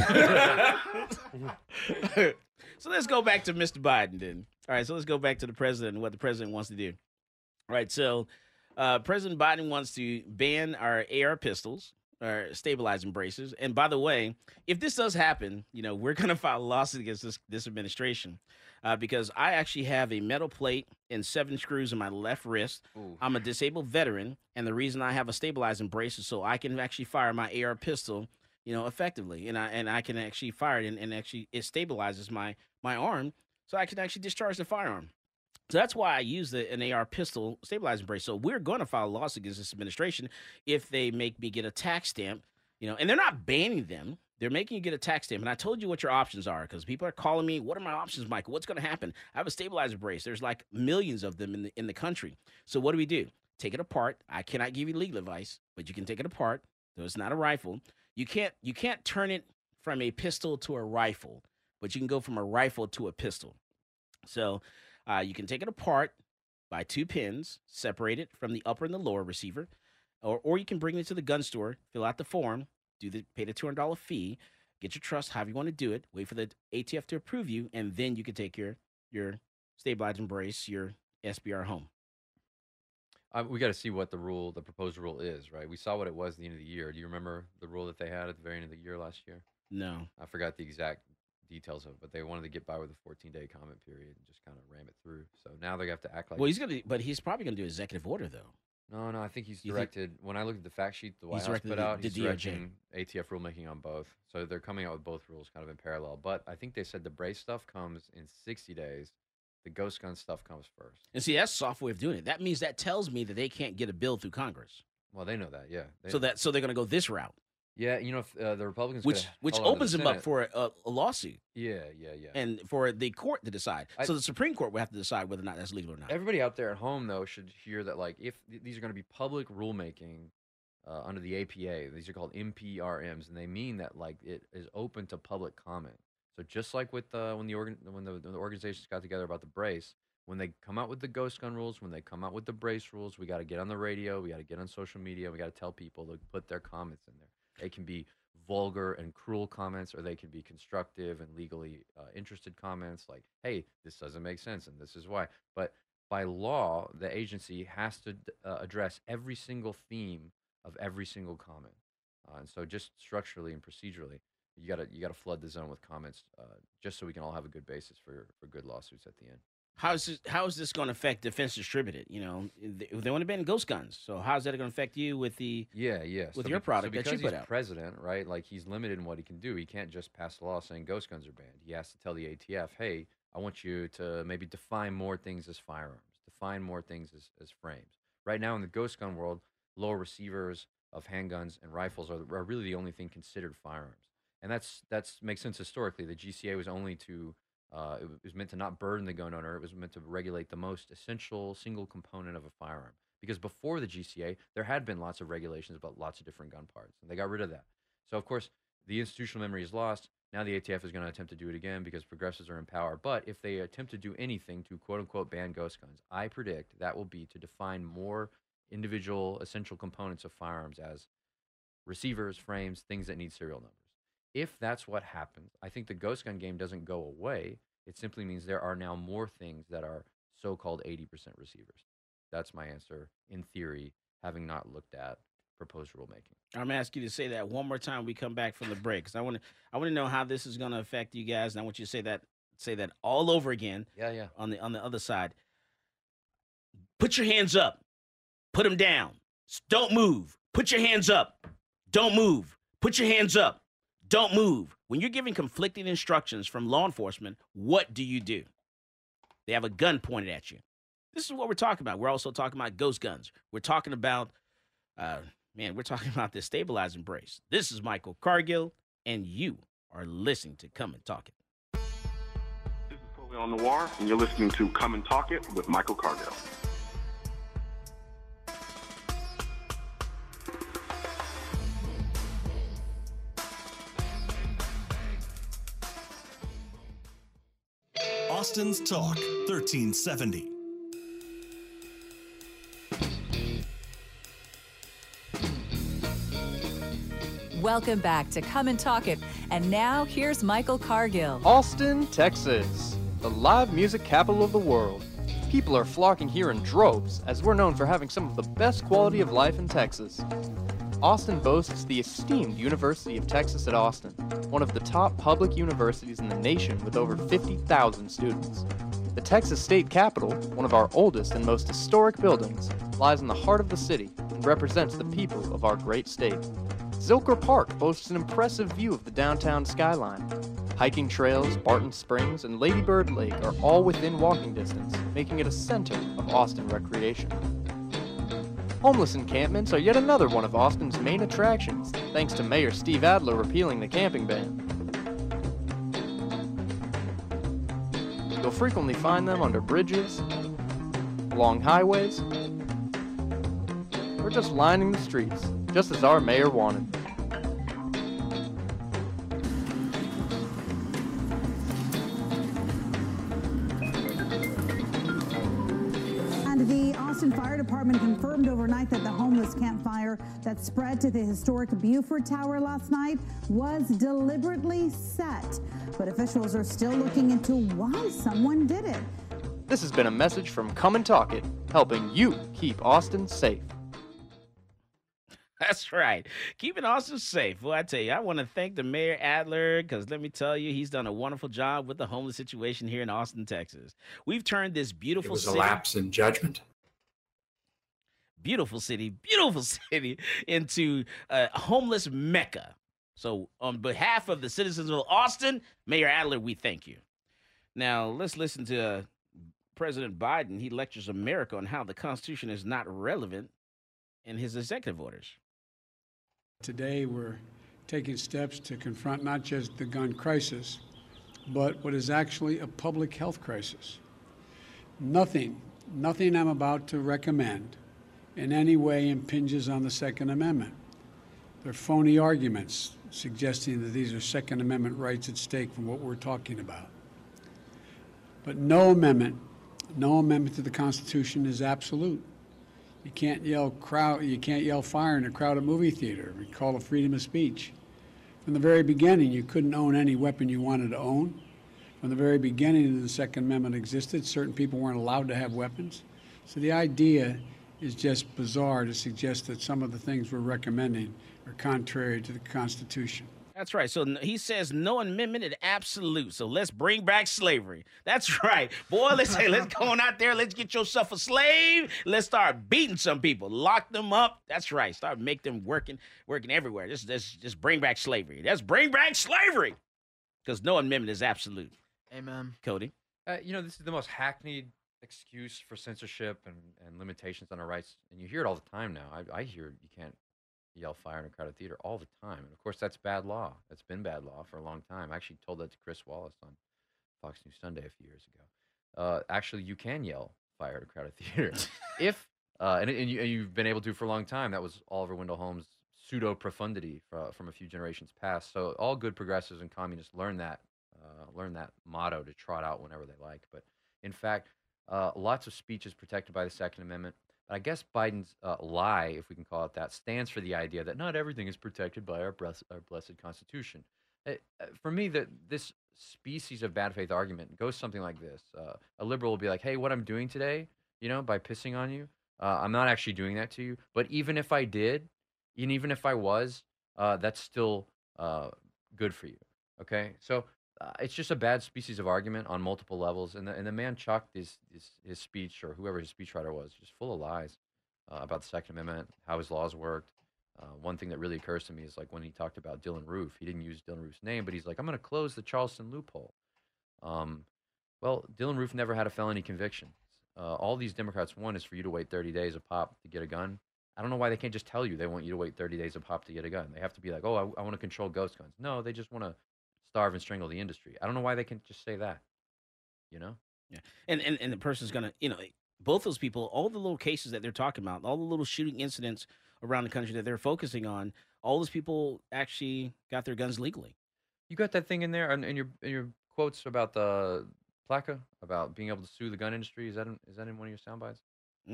now. So let's go back to Mister Biden then. All right, so let's go back to the president and what the president wants to do. All right, so uh, President Biden wants to ban our A R pistols, our stabilizing braces. And by the way, if this does happen, you know, we're going to file a lawsuit against this, this administration uh, because I actually have a metal plate and seven screws in my left wrist. Ooh. I'm a disabled veteran, and the reason I have a stabilizing brace is so I can actually fire my A R pistol, you know, effectively, and I and I can actually fire it, and, and actually it stabilizes my my arm, so I can actually discharge the firearm. So that's why I use the, an A R pistol stabilizing brace. So we're going to file a lawsuit against this administration if they make me get a tax stamp, you know, and they're not banning them. They're making you get a tax stamp. And I told you what your options are because people are calling me, what are my options, Michael? What's going to happen? I have a stabilizer brace. There's like millions of them in the, in the country. So what do we do? Take it apart. I cannot give you legal advice, but you can take it apart. So it's not a rifle. You can't, you can't turn it from a pistol to a rifle, but you can go from a rifle to a pistol. So Uh, you can take it apart by two pins, separate it from the upper and the lower receiver, or or you can bring it to the gun store, fill out the form, do the pay the two hundred dollars fee, get your trust, however you want to do it, wait for the A T F to approve you, and then you can take your your stabilizing brace, your S B R home. Uh, we got to see what the rule, the proposed rule is, right? We saw what it was at the end of the year. Do you remember the rule that they had at the very end of the year last year? No. I forgot the exact details of it, but they wanted to get by with a fourteen-day comment period and just kind of ram it through. So now they have to act like. Well, he's gonna, but he's probably gonna do executive order though. No, no, I think he's You directed. think- when I looked at the fact sheet the White He's House directed put the- out, the he's D O J. directing A T F rulemaking on both. So they're coming out with both rules kind of in parallel. But I think they said the brace stuff comes in sixty days. The ghost gun stuff comes first. And see, that's a soft way of doing it. That means that tells me that they can't get a bill through Congress. Well, they know that, yeah. They, So that so they're gonna go this route, yeah, you know, if uh, the Republicans, which coulda which held on to opens the them up Senate- for a, a lawsuit. Yeah, yeah, yeah. And for the court to decide. I- so the Supreme Court will have to decide whether or not that's legal or not. Everybody out there at home, though, should hear that, like, if th- these are going to be public rulemaking uh, under the A P A, these are called M P R Ms, and they mean that, like, it is open to public comment. So just like with uh, when the organ when the, the organizations got together about the brace, when they come out with the ghost gun rules, when they come out with the brace rules, we got to get on the radio, we got to get on social media, we got to tell people to put their comments in there. They can be vulgar and cruel comments, or they can be constructive and legally uh, interested comments like, hey, this doesn't make sense and this is why. But by law, the agency has to uh, address every single theme of every single comment. Uh, and so just structurally and procedurally, you gotta you gotta flood the zone with comments uh, just so we can all have a good basis for, for good lawsuits at the end. How is this, how is this going to affect Defense Distributed? You know, they, they want to ban ghost guns. So how's that going to affect you with the Yeah, yeah. with So your be- product so that you because put he's out? president, right? Like he's limited in what he can do. He can't just pass a law saying ghost guns are banned. He has to tell the A T F, hey, I want you to maybe define more things as firearms, define more things as, as frames. Right now in the ghost gun world, lower receivers of handguns and rifles are, are really the only thing considered firearms. And that's that's makes sense historically. The G C A was only to Uh, it was meant to not burden the gun owner. It was meant to regulate the most essential single component of a firearm. Because before the G C A, there had been lots of regulations about lots of different gun parts, and they got rid of that. So, of course, the institutional memory is lost. Now the A T F is going to attempt to do it again because progressives are in power. But if they attempt to do anything to quote-unquote ban ghost guns, I predict that will be to define more individual essential components of firearms as receivers, frames, things that need serial numbers. If that's what happens, I think the ghost gun game doesn't go away. It simply means there are now more things that are so-called eighty percent receivers. That's my answer, in theory, having not looked at proposed rulemaking. I'm going to ask you to say that one more time when we come back from the break, because I want to I want to know how this is going to affect you guys, and I want you to say that say that all over again. Yeah, yeah. On the on the other side. Put your hands up. Put them down. Don't move. Put your hands up. Don't move. Put your hands up. Don't move. When you're giving conflicting instructions from law enforcement, what do you do? They have a gun pointed at you. This is what we're talking about. We're also talking about ghost guns. We're talking about, uh, man, we're talking about the stabilizing brace. This is Michael Cargill, and you are listening to Come and Talk It. This is Leon Noir, and you're listening to Come and Talk It with Michael Cargill. Austin's Talk, thirteen seventy. Welcome back to Come and Talk It. And now here's Michael Cargill. Austin, Texas, the live music capital of the world. People are flocking here in droves, as we're known for having some of the best quality of life in Texas. Austin boasts the esteemed University of Texas at Austin, one of the top public universities in the nation with over fifty thousand students. The Texas State Capitol, one of our oldest and most historic buildings, lies in the heart of the city and represents the people of our great state. Zilker Park boasts an impressive view of the downtown skyline. Hiking trails, Barton Springs, and Lady Bird Lake are all within walking distance, making it a center of Austin recreation. Homeless encampments are yet another one of Austin's main attractions, thanks to Mayor Steve Adler repealing the camping ban. You'll frequently find them under bridges, along highways, or just lining the streets, just as our mayor wanted. And the Austin Fire Department confirmed overnight that the homeless campfire that spread to the historic Buford Tower last night was deliberately set. But officials are still looking into why someone did it. This has been a message from Come and Talk It, helping you keep Austin safe. That's right. Keeping Austin safe. Well, I tell you, I want to thank the Mayor Adler because let me tell you, he's done a wonderful job with the homeless situation here in Austin, Texas. We've turned this beautiful It was city. a lapse in judgment. Beautiful city, beautiful city into a homeless mecca. So, on behalf of the citizens of Austin, Mayor Adler, we thank you. Now, let's listen to uh, President Biden. He lectures America on how the Constitution is not relevant in his executive orders. Today, we're taking steps to confront not just the gun crisis, but what is actually a public health crisis. Nothing, nothing I'm about to recommend in any way impinges on the Second Amendment. They're phony arguments suggesting that these are Second Amendment rights at stake from what we're talking about. But no amendment, no amendment to the Constitution is absolute. You can't yell crowd, you can't yell fire in a crowded movie theater. We call it freedom of speech. From the very beginning, you couldn't own any weapon you wanted to own. From the very beginning, the Second Amendment existed. Certain people weren't allowed to have weapons. So the idea is just bizarre to suggest that some of the things we're recommending are contrary to the Constitution. That's right. So he says no amendment is absolute. So let's bring back slavery. That's right. Boy, let's say, let's go on out there. Let's get yourself a slave. Let's start beating some people. Lock them up. That's right. Start make them working working everywhere. Just, just, just bring back slavery. Let's bring back slavery. Because no amendment is absolute. Amen. Cody? Uh, you know, this is the most hackneyed excuse for censorship and, and limitations on our rights. And you hear it all the time now. I, I hear you can't yell fire in a crowded theater all the time. And of course, that's bad law. That's been bad law for a long time. I actually told that to Chris Wallace on Fox News Sunday a few years ago. Uh, actually, you can yell fire at a crowded theater. if, uh, and, and, you, and you've been able to for a long time. That was Oliver Wendell Holmes' pseudo-profundity for, from a few generations past. So all good progressives and communists learn that, uh, learn that motto to trot out whenever they like. But in fact, Uh, lots of speech is protected by the Second Amendment. But I guess Biden's uh, lie, if we can call it that, stands for the idea that not everything is protected by our, bless- our blessed Constitution. It, uh, for me, that this species of bad faith argument goes something like this. Uh, a liberal will be like, hey, what I'm doing today, you know, by pissing on you, uh, I'm not actually doing that to you. But even if I did, and even if I was, uh, that's still uh, good for you. Okay? So Uh, it's just a bad species of argument on multiple levels, and the, and the man chucked his, his his speech, or whoever his speechwriter was, just full of lies uh, about the Second Amendment, how his laws worked. Uh, one thing that really occurs to me is like when he talked about Dylan Roof, he didn't use Dylan Roof's name, but he's like, I'm going to close the Charleston loophole. Um, well, Dylan Roof never had a felony conviction. Uh, all these Democrats want is for you to wait thirty days a pop to get a gun. I don't know why they can't just tell you they want you to wait thirty days a pop to get a gun. They have to be like, oh, I, I want to control ghost guns. No, they just want to starve and strangle the industry. I don't know why they can't just say that, you know? Yeah. And, and, and the person's going to, you know, both those people, all the little cases that they're talking about, all the little shooting incidents around the country that they're focusing on, all those people actually got their guns legally. You got that thing in there in, in your in your quotes about the placa, about being able to sue the gun industry. Is that in, is that in one of your sound bites?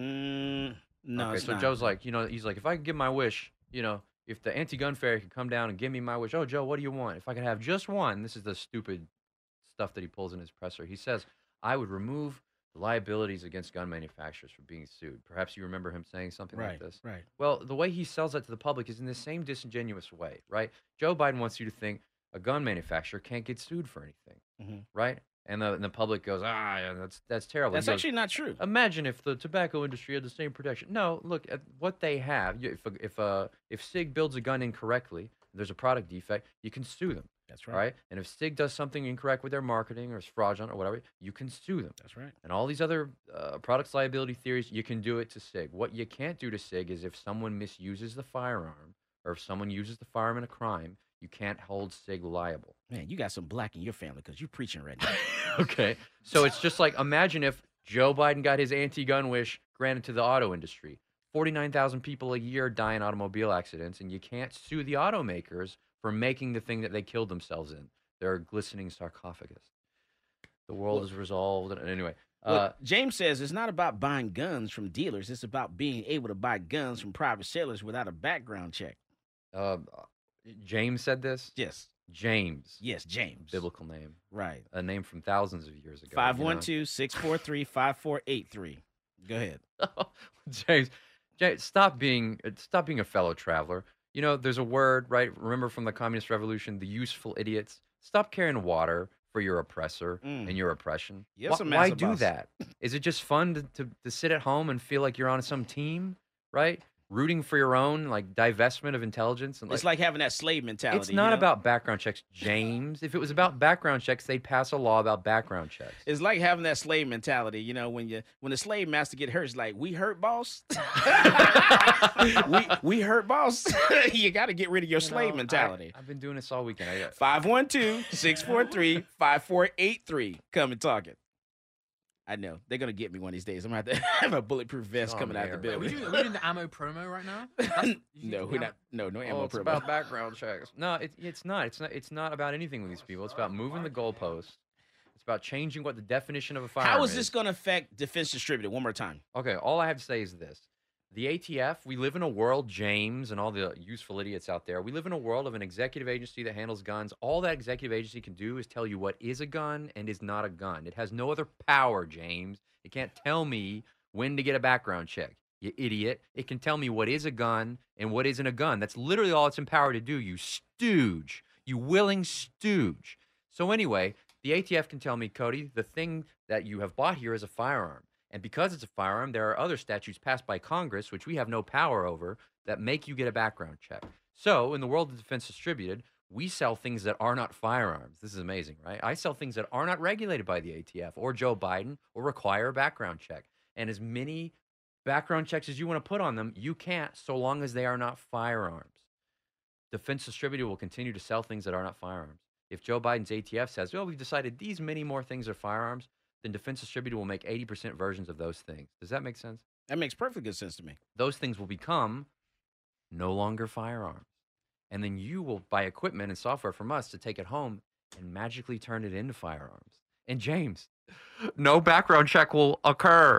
Mm, no, okay, it's so not. Joe's like, you know, he's like, if I could give my wish, you know, if the anti-gun fairy could come down and give me my wish, oh, Joe, what do you want? If I could have just one, this is the stupid stuff that he pulls in his presser. He says, I would remove the liabilities against gun manufacturers for being sued. Perhaps you remember him saying something Right, like this. right. Well, the way he sells that to the public is in the same disingenuous way, right? Joe Biden wants you to think a gun manufacturer can't get sued for anything, Mhm. right? And the, and the public goes, ah, yeah, that's that's terrible. That's He goes, actually not true. Imagine if the tobacco industry had the same protection. No, look at what they have. You- If a, if uh if SIG builds a gun incorrectly, there's a product defect, you can sue them. That's right. Right? And if SIG does something incorrect with their marketing or is fraudulent or whatever, you can sue them. That's right. And all these other uh, products liability theories, you can do it to SIG. What you can't do to SIG is if someone misuses the firearm or if someone uses the firearm in a crime, you can't hold SIG liable. Man, you got some black in your family because you're preaching right now. Okay. So it's just like, imagine if Joe Biden got his anti-gun wish granted to the auto industry. forty-nine thousand people a year die in automobile accidents, and you can't sue the automakers for making the thing that they killed themselves in, their glistening sarcophagus. The world Well- is resolved. And anyway, Well, uh, James says it's not about buying guns from dealers. It's about being able to buy guns from private sellers without a background check. uh, James said this? Yes. James. Yes, James. Biblical name. Right. A name from thousands of years ago. five one two, six four three, five four eight three. Go ahead. James, James, stop being stop being a fellow traveler. You know, there's a word, right? Remember from the Communist Revolution, the useful idiots. Stop carrying water for your oppressor Mm. and your oppression. Yes, why a why massive do boss. that? Is it just fun to, to, to sit at home and feel like you're on some team, right? Rooting for your own like divestment of intelligence and like, It's like having that slave mentality. it's you not know? about background checks, James. If it was about background checks, they'd pass a law about background checks. It's like having that slave mentality. You know, when you when the slave master get hurt, it's like, we hurt, boss. we we hurt, boss. You got to get rid of your You slave know, mentality. I, I've been doing this all weekend. I got, five one two, six four three, five four eight three. Come and talk it. I know. They're going to get me one of these days. I'm going to have to have a bulletproof vest Oh, coming out man, the Are we, building. doing, are we doing the ammo promo right now? That's, you No, think we're ammo- not. No, no Oh, ammo it's promo. about background checks. No, it, it's not. It's not. It's not about anything with these people. It's about moving the goalposts. It's about changing what the definition of a firearm How is this going to affect Defense Distributed? One more time. Okay, all I have to say is this. The A T F, we live in a world, James, and all the useful idiots out there, we live in a world of an executive agency that handles guns. All that executive agency can do is tell you what is a gun and is not a gun. It has no other power, James. It can't tell me when to get a background check, you idiot. It can tell me what is a gun and what isn't a gun. That's literally all it's empowered to do, you stooge, you willing stooge. So anyway, the A T F can tell me, Cody, the thing that you have bought here is a firearm. And because it's a firearm, there are other statutes passed by Congress, which we have no power over, that make you get a background check. So in the world of Defense Distributed, we sell things that are not firearms. This is amazing, right? I sell things that are not regulated by the A T F or Joe Biden or require a background check. And as many background checks as you want to put on them, you can't so long as they are not firearms. Defense Distributed will continue to sell things that are not firearms. If Joe Biden's A T F says, well, we've decided these many more things are firearms, then Defense Distributed will make eighty percent versions of those things. Does that make sense? That makes perfect good sense to me. Those things will become no longer firearms. And then you will buy equipment and software from us to take it home and magically turn it into firearms. And James, no background check will occur.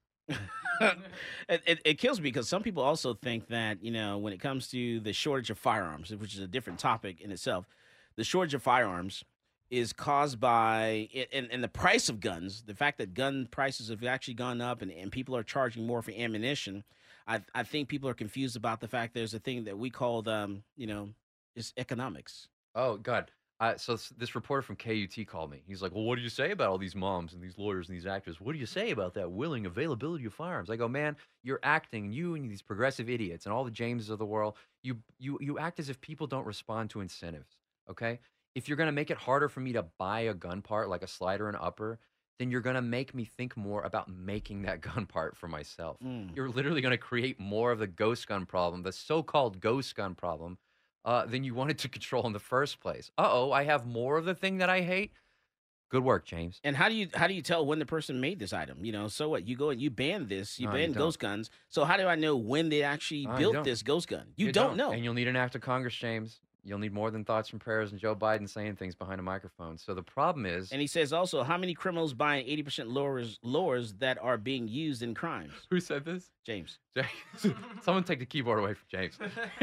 it, it, it kills me because some people also think that, you know, when it comes to the shortage of firearms, which is a different topic in itself, the shortage of firearms is caused by, and, and the price of guns, the fact that gun prices have actually gone up and, and people are charging more for ammunition. I, I think people are confused about the fact there's a thing that we call, um, you know, is economics. Oh, God. Uh, so s- this reporter from K U T called me. He's like, well, what do you say about all these moms and these lawyers and these actors? What do you say about that willing availability of firearms? I go, man, you're acting, you and these progressive idiots and all the Jameses of the world, you you you act as if people don't respond to incentives, okay? If you're going to make it harder for me to buy a gun part like a slider and upper, then you're going to make me think more about making that gun part for myself. Mm. You're literally going to create more of the ghost gun problem, the so-called ghost gun problem, uh, than you wanted to control in the first place. Uh-oh, I have more of the thing that I hate? Good work, James. And how do you how do you tell when the person made this item? You know, so what? You go and you ban this, you No, you ban don't. ghost guns. So how do I know when they actually No, you built don't. this ghost gun? You, don't, know. And you'll need an act of Congress, James. You'll need more than thoughts and prayers and Joe Biden saying things behind a microphone. So the problem is... And he says also, how many criminals buying eighty percent lowers lowers that are being used in crimes? Who said this? James. James. Someone take the keyboard away from James.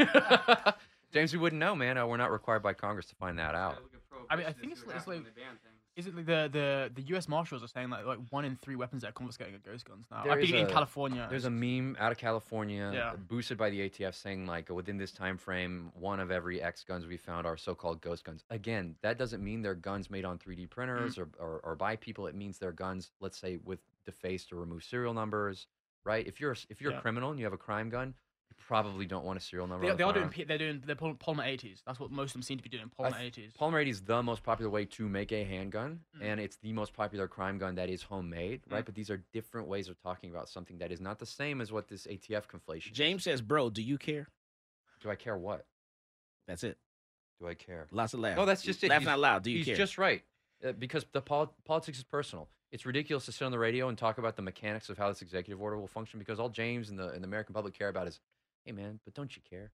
James, we wouldn't know, man. Uh, we're not required by Congress to find that out. I mean, I think it's, it's like, is it like the, the, the U S Marshals are saying like like one in three weapons that are confiscated are ghost guns now? There I think is in a- California. There's a meme out of California Yeah. boosted by the A T F saying like within this time frame, one of every X guns we found are so-called ghost guns. Again, that doesn't mean they're guns made on three D printers or, or, or by people. It means they're guns, let's say, with defaced or removed serial numbers, right? If you're a- if you're Yeah. a criminal and you have a crime gun, you probably don't want a serial number. They, on the they are doing firearm. P- they're doing they're pol- polymer eighties. That's what most of them seem to be doing. I Polymer th- eighties. Polymer eighty is the most popular way to make a handgun, Mm. and it's the most popular crime gun that is homemade, right? Mm. But these are different ways of talking about something that is not the same as what this A T F conflation. James says, bro, do you care? Do I care what? That's it. Do I care? Lots of laughs. No, that's just it. Laughing He's- out loud. Do you he's care? just right. Uh, because the pol- politics is personal. It's ridiculous to sit on the radio and talk about the mechanics of how this executive order will function because all James and the, and the American public care about is, hey, man, but don't you care?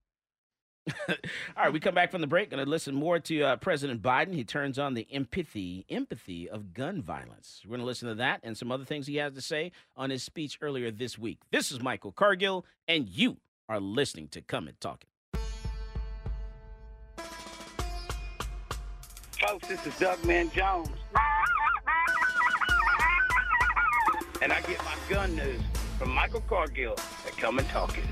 All right, we come back from the break. Going to listen more to uh, President Biden. He turns on the empathy, empathy of gun violence. We're going to listen to that and some other things he has to say on his speech earlier this week. This is Michael Cargill, and you are listening to Come and Talk It. folks. This is Doug Man Jones. And I get my gun news from Michael Cargill at Come and Talk It.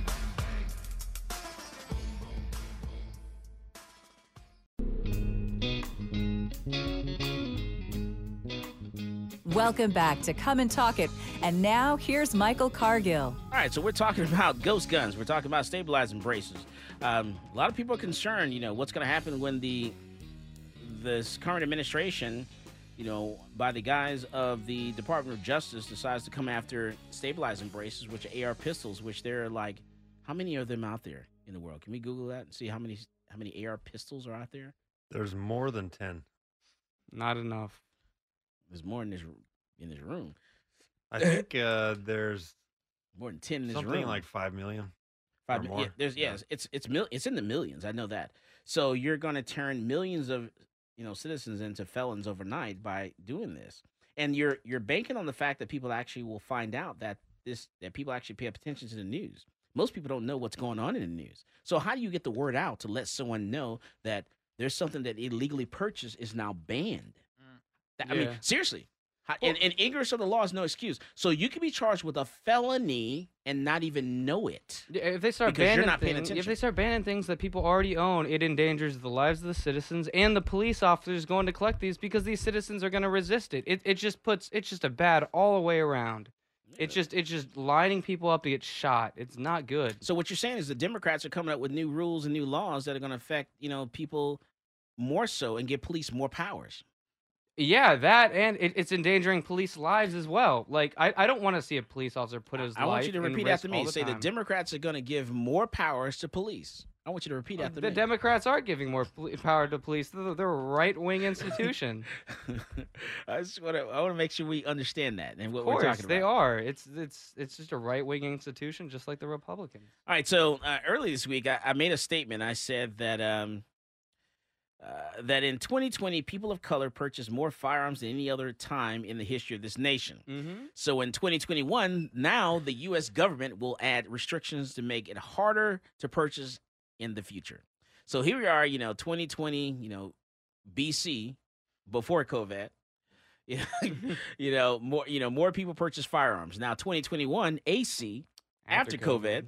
Welcome back to Come and Talk It. And now here's Michael Cargill. All right, so we're talking about ghost guns. We're talking about stabilizing braces. Um, a lot of people are concerned, you know, what's going to happen when the this current administration, you know, by the guise of the Department of Justice, decides to come after stabilizing braces, which are A R pistols, which there are like, how many of them out there in the world? Can we Google that and see how many how many A R pistols are out there? There's more than ten. Not enough. There's more in this in this room. I think uh, there's more than ten in this something room. like five million. Five or mi- more. yeah, there's yes, it's it's mil- it's in the millions. I know that. So you're going to turn millions of you know citizens into felons overnight by doing this, and you're you're banking on the fact that people actually will find out that this that people actually pay attention to the news. Most people don't know what's going on in the news. So how do you get the word out to let someone know that there's something that illegally purchased is now banned? That- I mean, Yeah. seriously. How- and, and ignorance of the law is no excuse. So you can be charged with a felony and not even know it. Yeah, If they start because you're banning not paying things, if attention. they start banning things that people already own, it endangers the lives of the citizens and the police officers going to collect these because these citizens are going to resist it. It it just puts it's just a bad all the way around. It's just it's just lining people up to get shot. It's not good. So what you're saying is the Democrats are coming up with new rules and new laws that are going to affect, you know, people more so and give police more powers. Yeah, that and it, it's endangering police lives as well. Like I, I don't want to see a police officer put his I life want you to in repeat risk after me. all the Say the time. Democrats are going to give more powers to police. I want you to repeat after The me. Democrats are giving more poli- power to police. They're, they're a right-wing institution. I just want to I want to make sure we understand that and what Of we're course, talking about. they are. It's it's it's just a right-wing institution, just like the Republicans. All right, so uh, early this week, I, I made a statement. I said that um, uh, that in twenty twenty, people of color purchased more firearms than any other time in the history of this nation. Mm-hmm. So in twenty twenty-one, now the U S government will add restrictions to make it harder to purchase in the future. So here we are, you know, twenty twenty, you know, B C, before COVID. You know, you know, more you know, more people purchase firearms. Now twenty twenty-one A C, after, After COVID,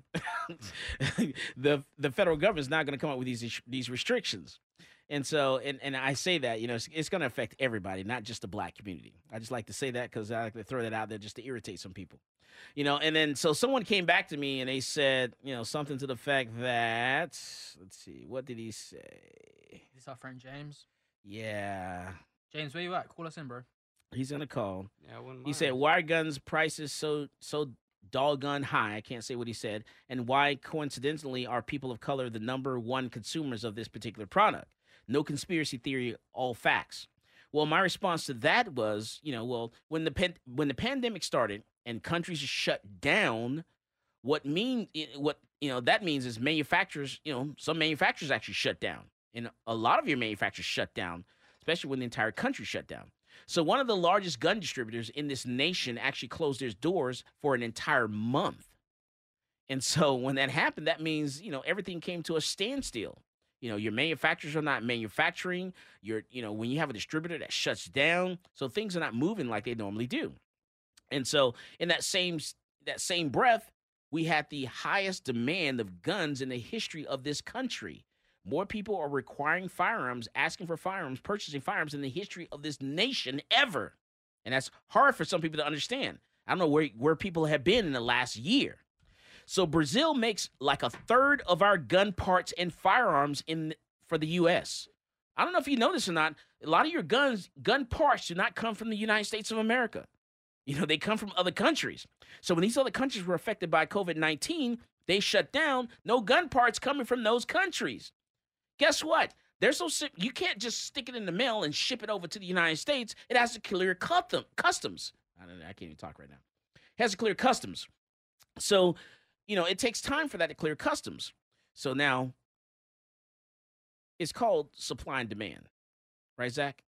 the the federal government is not going to come up with these these restrictions. And so, and, and I say that, you know, it's, it's going to affect everybody, not just the black community. I just like to say that because I like to throw that out there just to irritate some people. You know, and then so someone came back to me and they said, you know, something to the fact that, let's see, what did he say? This is our friend James. Yeah. James, where you at? Call us in, bro. He's going to call. Yeah, I wouldn't He mind. said, why are guns prices so so doggone high? I can't say what he said. And why, coincidentally, are people of color the number one consumers of this particular product? No conspiracy theory, all facts. Well, my response to that was, you know, well, when the pan- when the pandemic started and countries shut down, what mean what you know that means is manufacturers, you know, some manufacturers actually shut down, and a lot of your manufacturers shut down, especially when the entire country shut down. So one of the largest gun distributors in this nation actually closed their doors for an entire month. And so when that happened, that means, you know, everything came to a standstill. You know, your manufacturers are not manufacturing. You're, you know, when you have a distributor that shuts down, so things are not moving like they normally do. And so in that same that same breath, we had the highest demand of guns in the history of this country. More people are requiring firearms, asking for firearms, purchasing firearms in the history of this nation ever. And that's hard for some people to understand. I don't know where, where people have been in the last year. So Brazil makes like a third of our gun parts and firearms in for the U S. I don't know if you know this or not. A lot of your guns, gun parts do not come from the United States of America. You know, they come from other countries. So when these other countries were affected by COVID nineteen, they shut down. No gun parts coming from those countries. Guess what? They're so sick. You can't just stick it in the mail and ship it over to the United States. It has to clear custom, customs. I don't know. I can't even talk right now. It has to clear customs. So, you know, it takes time for that to clear customs. So now it's called supply and demand. Right, Zach?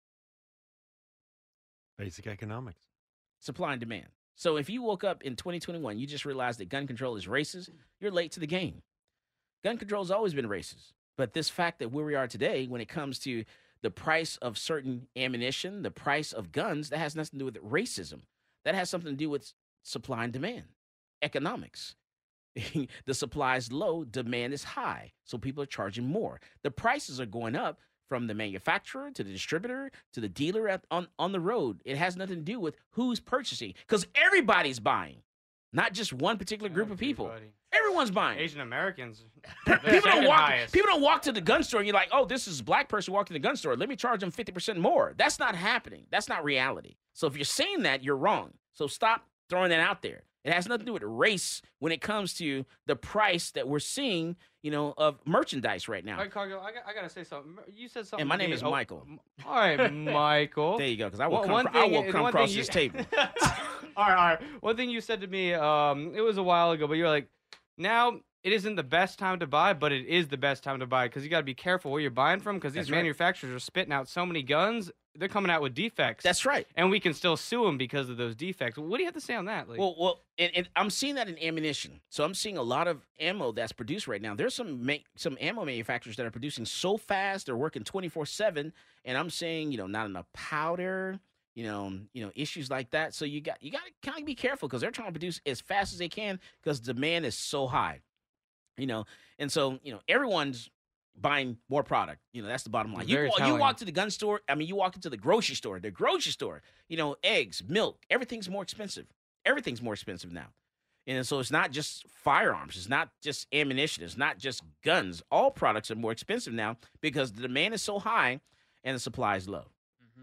Basic economics. Supply and demand. So if you woke up in twenty twenty-one, you just realized that gun control is racist, you're late to the game. Gun control has always been racist. But this fact that where we are today, when it comes to the price of certain ammunition, the price of guns, that has nothing to do with racism. That has something to do with supply and demand, economics. The supply is low, demand is high, so people are charging more. The prices are going up from the manufacturer to the distributor to the dealer at, on, on the road. It has nothing to do with who's purchasing, because everybody's buying, not just one particular group of people. Everybody. Everyone's buying. Asian Americans. People don't walk. People don't walk to the gun store and you're like, oh, this is a black person walking to the gun store. Let me charge them fifty percent more. That's not happening. That's not reality. So if you're saying that, you're wrong. So stop throwing that out there. It has nothing to do with race when it comes to the price that we're seeing, you know, of merchandise right now. All right, Cargill, I got, I got to say something. You said something. And my to name me- is oh, Michael. All right, Michael. There you go, because I will One- come, one cr- I thing- will come one across thing this you- table. all right, all right. One thing you said to me, um, it was a while ago, but you were like, now it isn't the best time to buy, but it is the best time to buy because you got to be careful where you're buying from because these That's right. manufacturers are spitting out so many guns. They're coming out with defects. That's right. And we can still sue them because of those defects. What do you have to say on that? Like, Well, well, and, and I'm seeing that in ammunition. So I'm seeing a lot of ammo that's produced right now. There's some ma- some ammo manufacturers that are producing so fast, they're working twenty-four seven, and I'm saying, you know, not enough powder, you know, you know, issues like that. So you got you got to kind of be careful because they're trying to produce as fast as they can because demand is so high, you know. And so, you know, everyone's buying more product. You know, that's the bottom line. You, Very wa- you telling. walk to the gun store. I mean, you walk into the grocery store. The grocery store, you know, eggs, milk, everything's more expensive. Everything's more expensive now. And so it's not just firearms. It's not just ammunition. It's not just guns. All products are more expensive now because the demand is so high and the supply is low.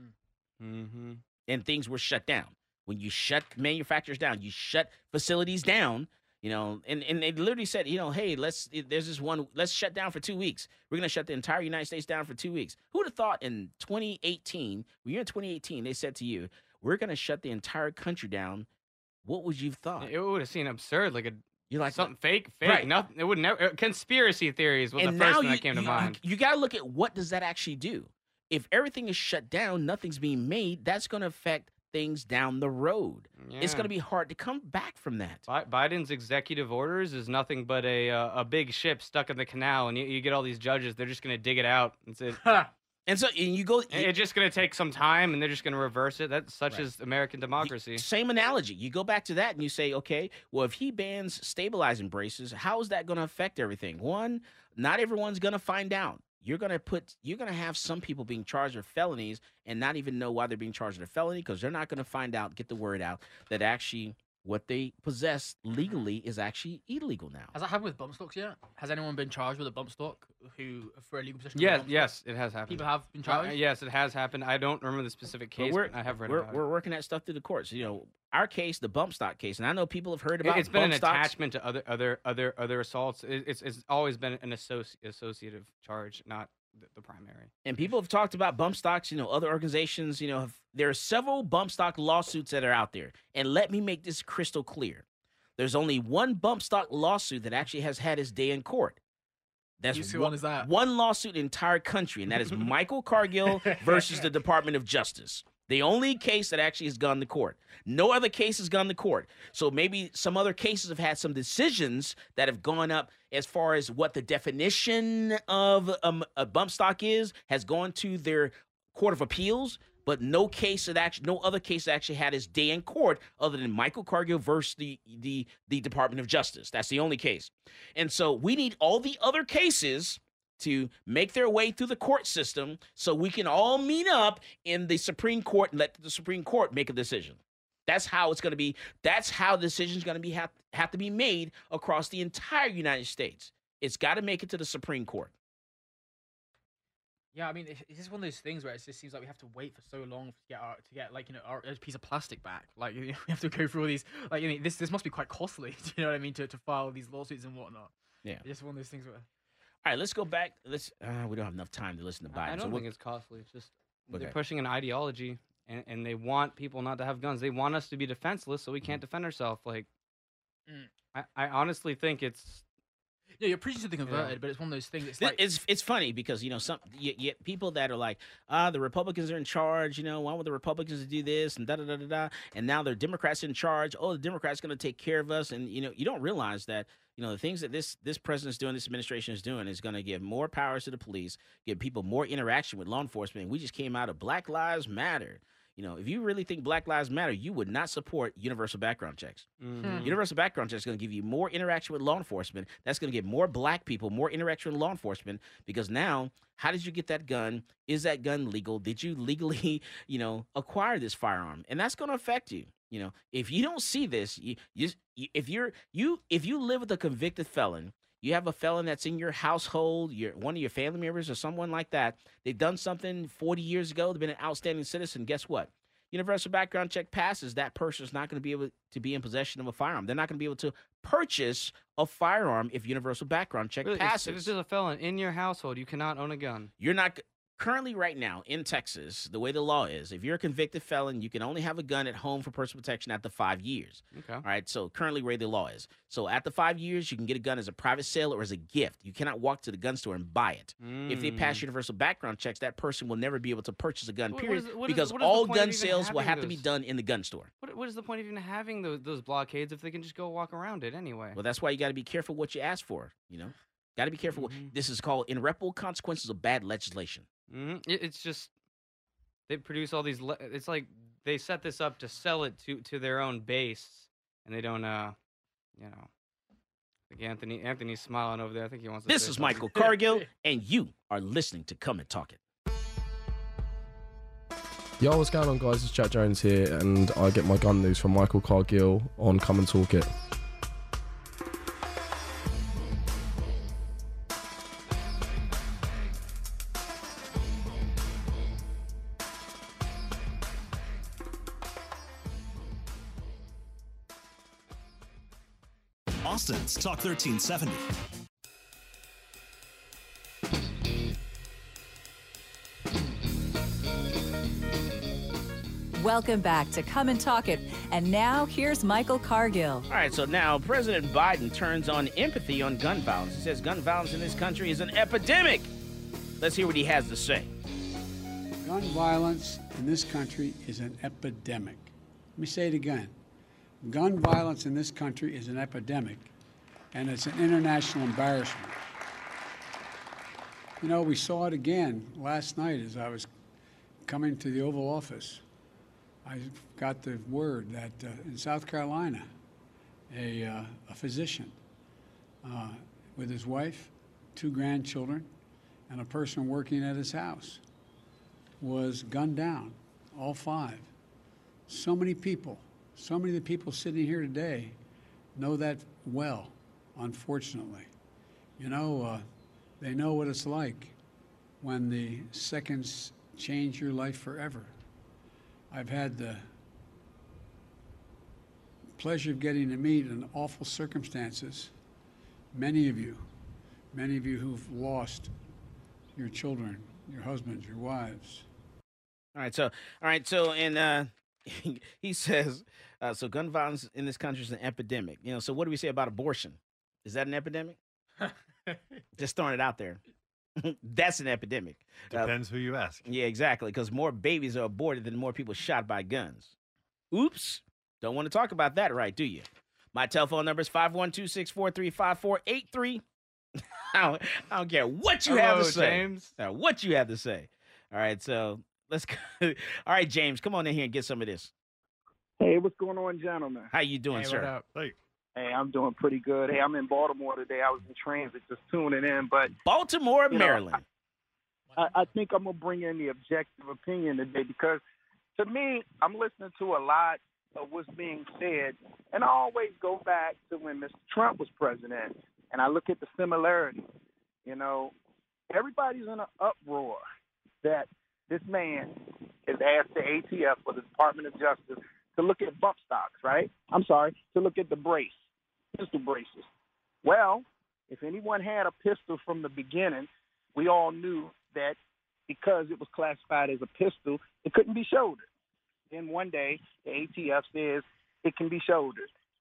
mm-hmm. And things were shut down. When you shut manufacturers down, you shut facilities down. You know, and, and they literally said, you know, hey, let's there's this one, let's shut down for two weeks. We're gonna shut the entire United States down for two weeks. Who would have thought in twenty eighteen, when you're in twenty eighteen, they said to you, we're gonna shut the entire country down. What would you have thought? It would have seemed absurd, like a You're like something fake, fake. Right. Nothing. It would never. Conspiracy theories was and the first now thing you, that came to you, mind. You, you got to look at what does that actually do. If everything is shut down, nothing's being made. That's going to affect things down the road. It's Yeah. going to be hard to come back from that. Bi- Biden's executive orders is nothing but a uh, a big ship stuck in the canal, and you, you get all these judges. They're just gonna dig it out. That's it. And so and you go. And it's just gonna take some time, and they're just gonna reverse it. That's such Right. is American democracy. Same analogy. You go back to that and you say, okay, well, if he bans stabilizing braces, how is that going to affect everything? One, not everyone's going to find out. You're going to put, you're going to have some people being charged with felonies and not even know why they're being charged with a felony because they're not going to find out, get the word out that actually what they possess legally is actually illegal now. Has that happened with bump stocks yet? Has anyone been charged with a bump stock who for illegal possession? of a Yes, bump stock? yes, it has happened. People have been Uh, charged. yes, it has happened. I don't remember the specific But case, we're, but I have read we're, about we're it. working that stuff through the courts. You know, our case, the bump stock case, and I know people have heard It- about It's been bump an stocks. attachment to other other other other assaults. It- It's it's always been an associ- associative charge, not the, the primary. And people have talked about bump stocks. You know, other organizations, you know, have, there are several bump stock lawsuits that are out there. And let me make this crystal clear. There's only one bump stock lawsuit that actually has had its day in court. That's Whose one, one is that? one lawsuit in the entire country, and that is Michael Cargill versus the Department of Justice. The only case that actually has gone to court. No other case has gone to court. So maybe some other cases have had some decisions that have gone up as far as what the definition of um, a bump stock is, has gone to their Court of Appeals, but no case that actually, no other case that actually had its day in court other than Michael Cargill versus the, the, the Department of Justice. That's the only case. And so we need all the other cases to make their way through the court system so we can all meet up in the Supreme Court and let the Supreme Court make a decision. That's how it's going to be. That's how the decision's going to be have, have to be made across the entire United States. It's got to make it to the Supreme Court. Yeah, I mean, it's it's just one of those things where it just seems like we have to wait for so long to get our, to get like you know our a piece of plastic back. Like you know, we have to go through all these. Like you know, this this must be quite costly. Do you know what I mean? To to file these lawsuits and whatnot. Yeah. It's just one of those things where. All right, let's go back. Let's. Uh, we don't have enough time to listen to Biden. I don't so think we'll- it's costly. It's just Okay. they're pushing an ideology, and, and they want people not to have guns. They want us to be defenseless, so we can't defend ourselves. Like, Mm. I, I honestly think it's Yeah, you're preaching to the converted, but it's one of those things. It's Th- like it's it's funny because you know some you, you, people that are like ah the Republicans are in charge, you know, why would the Republicans do this and da da da da da, and now they're Democrats in charge. Oh, the Democrats going to take care of us, and you know you don't realize that you know the things that this this president's doing, this administration is doing, is going to give more powers to the police, give people more interaction with law enforcement. And we just came out of Black Lives Matter. You know, if you really think Black Lives Matter, you would not support universal background checks. Mhm. Universal background checks is going to give you more interaction with law enforcement. That's going to get more black people, more interaction with law enforcement. Because now, how did you get that gun? Is that gun legal? Did you legally, you know, acquire this firearm? And that's going to affect you. You know, if you don't see this, you, you, you if you're you if you live with a convicted felon. You have a felon that's in your household, your one of your family members or someone like that. They've done something forty years ago. They've been an outstanding citizen. Guess what? Universal background check passes. That person is not going to be able to be in possession of a firearm. They're not going to be able to purchase a firearm if universal background check Really, if- passes. If it's just a felon in your household, you cannot own a gun. You're not currently right now in Texas. The way the law is, if you're a convicted felon, you can only have a gun at home for personal protection after five years. Okay. All right. So currently, where the law is, so after five years, you can get a gun as a private sale or as a gift. You cannot walk to the gun store and buy it. If they pass Mm. universal background checks, that person will never be able to purchase a gun. What- what Period. is- what is- because what is the all point of gun even sales will having have to be those? done in the gun store. What, what is the point of even having those, those blockades if they can just go walk around it anyway? Well, that's why you got to be careful what you ask for. You know, got to be careful. Mm-hmm. This is called irreparable consequences of bad legislation. hmm It, it's just they produce all these. Le- it's like they set this up to sell it to to their own base, and they don't. uh You know, I think Anthony Anthony's smiling over there. I think he wants. to This say is something. Michael Cargill, and you are listening to Come and Talk It. Yo, what's going on, guys? It's Jack Jones here, and I get my gun news from Michael Cargill on Come and Talk It. Austin's Talk thirteen seventy. Welcome back to Come and Talk It. And now here's Michael Cargill. All right, so now President Biden turns on empathy on gun violence. He says gun violence in this country is an epidemic. Let's hear what he has to say. Gun violence in this country is an epidemic. Let me say it again. Gun violence in this country is an epidemic, and it's an international embarrassment. You know, we saw it again last night as I was coming to the Oval Office. I got the word that uh, in South Carolina, a, uh, a physician uh, with his wife, two grandchildren, and a person working at his house was gunned down, all five. So many people, so many of the people sitting here today know that well, unfortunately. You know, uh, they know what it's like when the seconds change your life forever. I've had the pleasure of getting to meet in awful circumstances many of you, many of you who've lost your children, your husbands, your wives. All right, so all right, so and uh, he, he says, uh, so gun violence in this country is an epidemic. You know, so what do we say about abortion? Is that an epidemic? Just throwing it out there. That's an epidemic. Depends uh, who you ask. Yeah, exactly, because more babies are aborted than more people shot by guns. Oops. Don't want to talk about that, right, do you? My telephone number is five one two, six four three, five four eight three. I, don't, I don't care what you Hello, have to say. James. Uh, what you have to say. All right, so let's go. All right, James, come on in here and get some of this. Hey, what's going on, gentlemen? How you doing, Hey, sir? what up? Hey. Hey, I'm doing pretty good. Hey, I'm in Baltimore today. I was in transit just tuning in, but Baltimore, you know, Maryland. I, I think I'm gonna bring in the objective opinion today because, to me, I'm listening to a lot of what's being said, and I always go back to when Mister Trump was president, and I look at the similarities. You know, everybody's in an uproar that this man has asked the A T F, or the Department of Justice, to look at bump stocks, right? I'm sorry, to look at the brace, pistol braces. Well, if anyone had a pistol from the beginning, we all knew that because it was classified as a pistol, it couldn't be shouldered. Then one day, the A T F says it can be shouldered.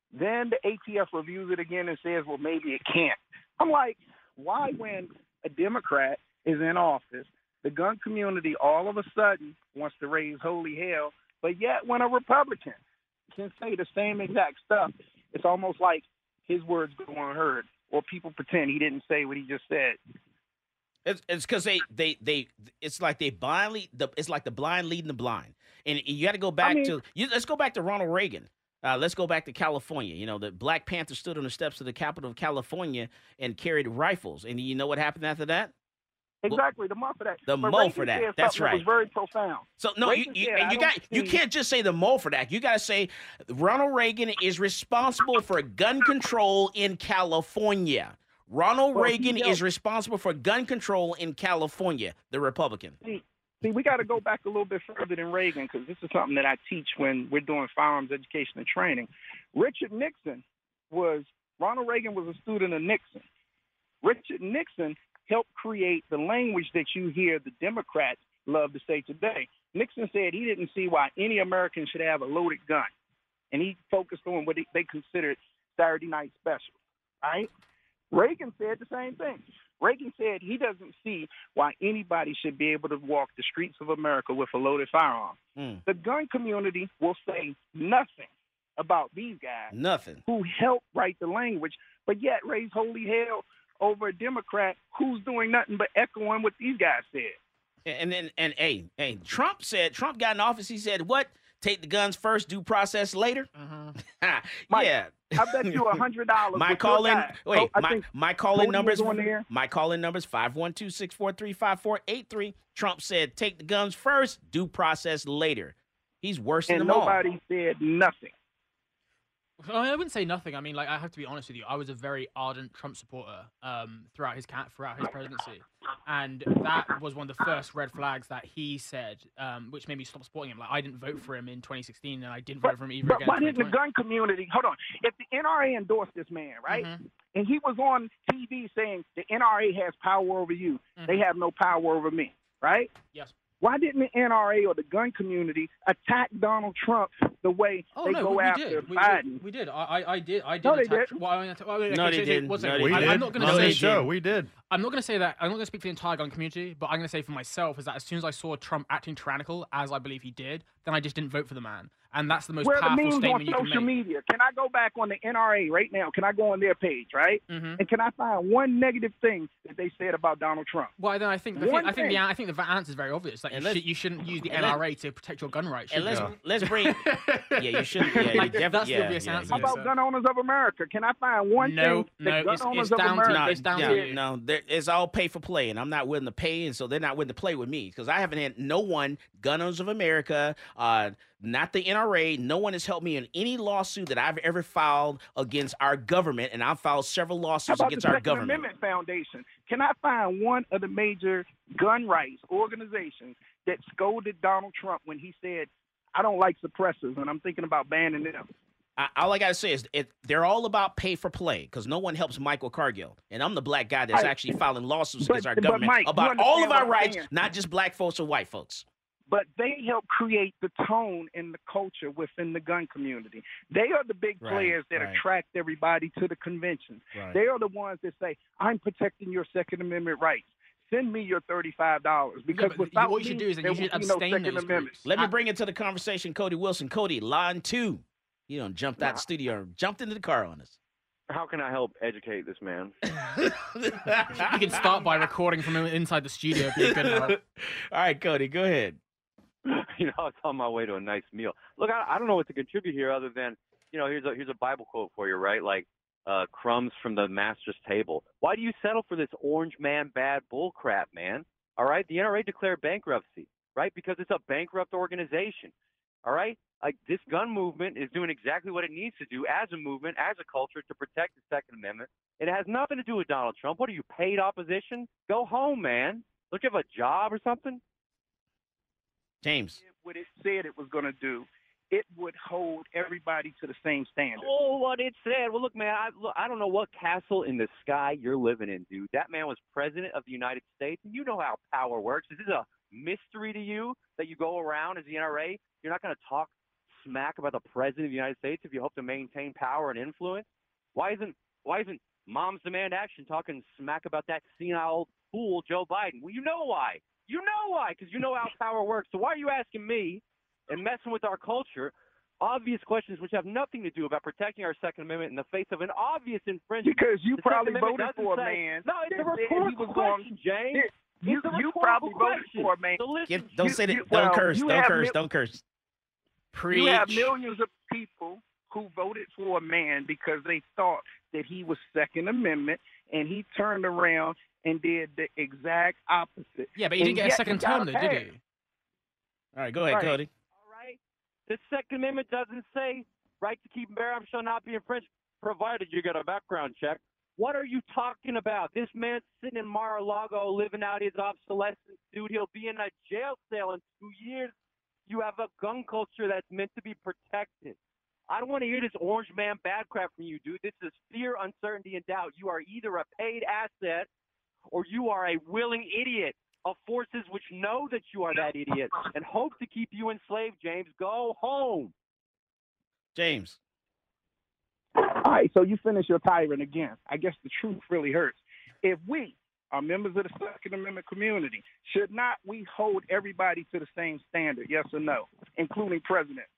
Then the A T F reviews it again and says, well, maybe it can't. I'm like, why when a Democrat is in office, the gun community all of a sudden wants to raise holy hell, but yet when a Republican can say the same exact stuff, it's almost like his words go unheard, or people pretend he didn't say what he just said. It's it's because they, they they it's like they blindly the it's like the blind leading the blind, and you got to go back I mean, to you, let's go back to Ronald Reagan. Uh, let's go back to California. You know, the Black Panther stood on the steps of the Capitol of California and carried rifles, and you know what happened after that? Exactly, the mo for that. The But mo Reagan for that. said That's something that right. was very profound. So no, you Reagan you, said, and "I you don't got you see- can't just say the mo for that. You got to say Ronald Reagan is responsible for gun control in California. Ronald Well, he Reagan helped- is responsible for gun control in California. The Republican. See, see, we got to go back a little bit further than Reagan, because this is something that I teach when we're doing firearms education and training. Richard Nixon was, Ronald Reagan was a student of Nixon. Richard Nixon helped create the language that you hear the Democrats love to say today. Nixon said he didn't see why any American should have a loaded gun, and he focused on what they considered Saturday night special, right? Reagan said the same thing. Reagan said he doesn't see why anybody should be able to walk the streets of America with a loaded firearm. Mm. The gun community will say nothing about these guys Nothing. who helped write the language, but yet raise holy hell over a Democrat who's doing nothing but echoing what these guys said. And then and hey hey Trump said Trump got in office. He said what? Take the guns first, due process later. Mike, yeah. I bet you a hundred dollars. My with call your in guy. wait, So I my think my call in Cody numbers was on there. my call in numbers five one two, six four three, five four eight three. Trump said take the guns first, due process later. He's worse than and them all. nobody said nothing. I, mean, I wouldn't say nothing. I mean, like I have to be honest with you. I was a very ardent Trump supporter um, throughout his cat throughout his presidency, and that was one of the first red flags that he said, um, which made me stop supporting him. Like I didn't vote for him in twenty sixteen, and I didn't vote for him either But again. why in didn't the twenty twenty. gun community, hold on, if the N R A endorsed this man, right, Mm-hmm. and he was on T V saying the N R A has power over you, Mm-hmm. they have no power over me, right? Yes. Why didn't the N R A or the gun community attack Donald Trump the way Oh they no, go we, we after did. We, Biden? we, we did. I, I, I did. I did. No, they attack, didn't. Well, I, well, okay, No, so- they so- didn't. one No, second. they I, didn't. I'm not going to On say. this show, we did. I'm not going to say that. I'm not going to speak for the entire gun community, but I'm going to say for myself is that as soon as I saw Trump acting tyrannical, as I believe he did, then I just didn't vote for the man, and that's the most Where are the powerful memes on statement you can social make. media? Can I go back on the N R A right now? Can I go on their page, right? Mm-hmm. And can I find one negative thing that they said about Donald Trump? Well, then I think the One thing, I think thing. the I think the answer is very obvious. Like you, And let's- should, you shouldn't use the and N let- R A to protect your gun rights. And should let's you? let's bring yeah you shouldn't yeah you Like, definitely that's the yeah, obvious yeah, answer. How yeah. about So- gun owners of America? Can I find one No, thing that no, gun it's- owners it's of down to- America? No, it's down yeah, to you. no, there- it's all pay for play, and I'm not willing to pay, and so they're not willing to play with me because I haven't had no one, Gun Owners of America, uh, not the N R A, no one has helped me in any lawsuit that I've ever filed against our government, and I've filed several How lawsuits about against the our Second government. Amendment Foundation? Can I find one of the major gun rights organizations that scolded Donald Trump when he said, I don't like suppressors, and I'm thinking about banning them? I, all I gotta say is it, they're all about pay for play because no one helps Michael Cargill, and I'm the black guy that's Right. actually filing lawsuits But- against our but government Mike, you about all of understand our what I'm rights, saying. not just black folks or white folks. But they help create the tone and the culture within the gun community. They are the big Right, players that right. attract everybody to the convention. Right. They are the ones that say, I'm protecting your Second Amendment rights. Send me your thirty-five dollars. Because but without what you should me, do is then there you should won't be no abstain Second those Amendment. groups. Let me I- bring into the conversation Cody Wilson. Cody, line two. You don't jumped out the studio, jumped into the car on us. How can I help educate this man? You can start by recording from inside the studio if you're good enough. All right, Cody, go ahead. You know, I was on my way to a nice meal. Look, I, I don't know what to contribute here other than, you know, here's a here's a Bible quote for you, right? Like, uh, crumbs from the master's table. Why do you settle for this orange man bad bull crap, man? All right, the N R A declared bankruptcy, right? Because it's a bankrupt organization. All right, like this gun movement is doing exactly what it needs to do as a movement, as a culture to protect the Second Amendment. It has nothing to do with Donald Trump. What are you, paid opposition? Go home, man. Don't you have a job or something? James. What it said it was going to do, it would hold everybody to the same standard. Oh, what it said. Well, look, man, I, look, I don't know what castle in the sky you're living in, dude. That man was president of the United States, and you know how power works. Is this a mystery to you that you go around as the N R A? You're not going to talk smack about the president of the United States if you hope to maintain power and influence? Why isn't why isn't Moms Demand Action talking smack about that senile old fool Joe Biden? Well, you know why. You know why, because you know how power works. So why are you asking me and messing with our culture obvious questions which have nothing to do about protecting our Second Amendment in the face of an obvious infringement? Because you The probably Second Amendment voted doesn't for a say- man No, it's a that said he rhetorical was going- question, James. You, It's a you rhetorical probably voted question. for a man. So listen, Give, don't you- say that. you- don't well, curse. you Don't have curse. mil- Don't curse. Preach. You have millions of people who voted for a man because they thought that he was Second Amendment, and he turned around and did the exact opposite. Yeah, but he And didn't get a yet second he got term, a though, did pass. he? All right, go ahead, Right. Cody. All right. The Second Amendment doesn't say right to keep and bear arms shall not be infringed, provided you get a background check. What are you talking about? This man's sitting in Mar-a-Lago living out his obsolescence, dude. He'll be in a jail cell in two years. You have a gun culture that's meant to be protected. I don't want to hear this orange man bad crap from you, dude. This is fear, uncertainty, and doubt. You are either a paid asset or you are a willing idiot of forces which know that you are that idiot and hope to keep you enslaved, James. Go home. James. All right, so you finish your tyrant again. I guess the truth really hurts. If we are members of the Second Amendment community, should not we hold everybody to the same standard, yes or no, including presidents?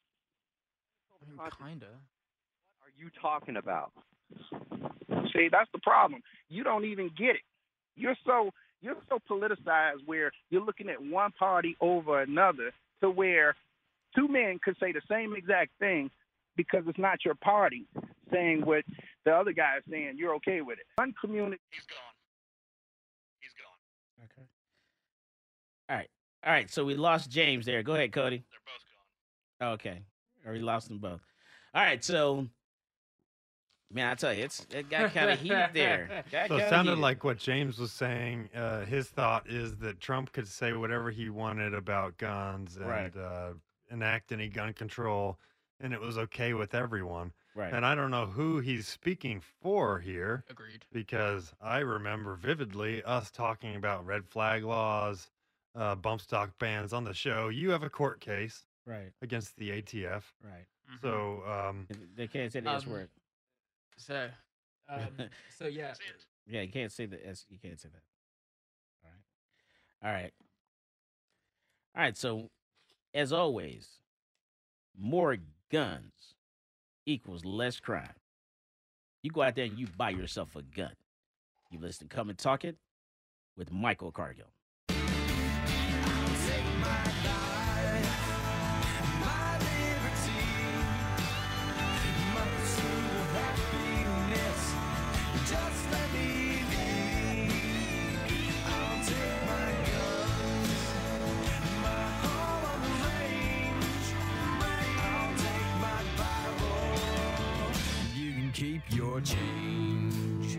Kinda. What are you talking about? See, that's the problem. You don't even get it. You're so you're so politicized where you're looking at one party over another to where two men could say the same exact thing because it's not your party saying what the other guy is saying. You're okay with it. One community. He's gone. He's gone. Okay. All right. All right. So we lost James there. Go ahead, Cody. They're both gone. Okay. Or we lost them both. All right. So, man, I tell you, it's it got kind of heat there. Got So it kinda sounded heated. like what James was saying. Uh, his thought is that Trump could say whatever he wanted about guns and Right. uh, enact any gun control, and it was okay with everyone. Right. And I don't know who he's speaking for here. Agreed. Because I remember vividly us talking about red flag laws, uh, bump stock bans on the show. You have a court case Right. against the A T F. Right. So um, They can't say the S Um, word. So, um, so yeah. Yeah, you can't say the S. You can't say that. All right. All right. All right. So, as always, more guns equals less crime. You go out there and you buy yourself a gun. You listen to Come and Talk It with Michael Cargill. You can keep your change.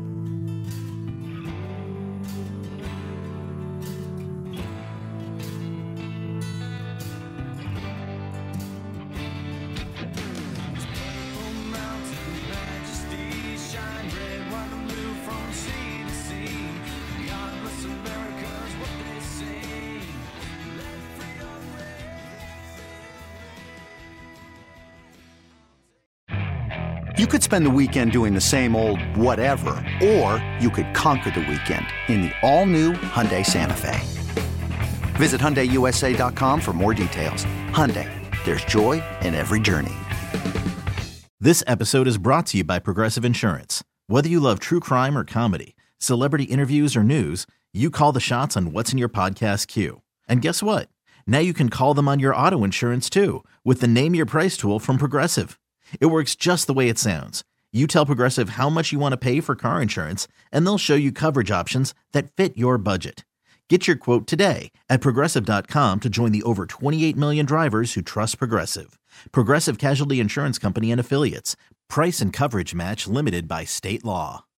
You could spend the weekend doing the same old whatever, or you could conquer the weekend in the all-new Hyundai Santa Fe. Visit Hyundai U S A dot com for more details. Hyundai, there's joy in every journey. This episode is brought to you by Progressive Insurance. Whether you love true crime or comedy, celebrity interviews or news, you call the shots on what's in your podcast queue. And guess what? Now you can call them on your auto insurance too with the Name Your Price tool from Progressive. It works just the way it sounds. You tell Progressive how much you want to pay for car insurance, and they'll show you coverage options that fit your budget. Get your quote today at Progressive dot com to join the over twenty-eight million drivers who trust Progressive. Progressive Casualty Insurance Company and Affiliates. Price and coverage match limited by state law.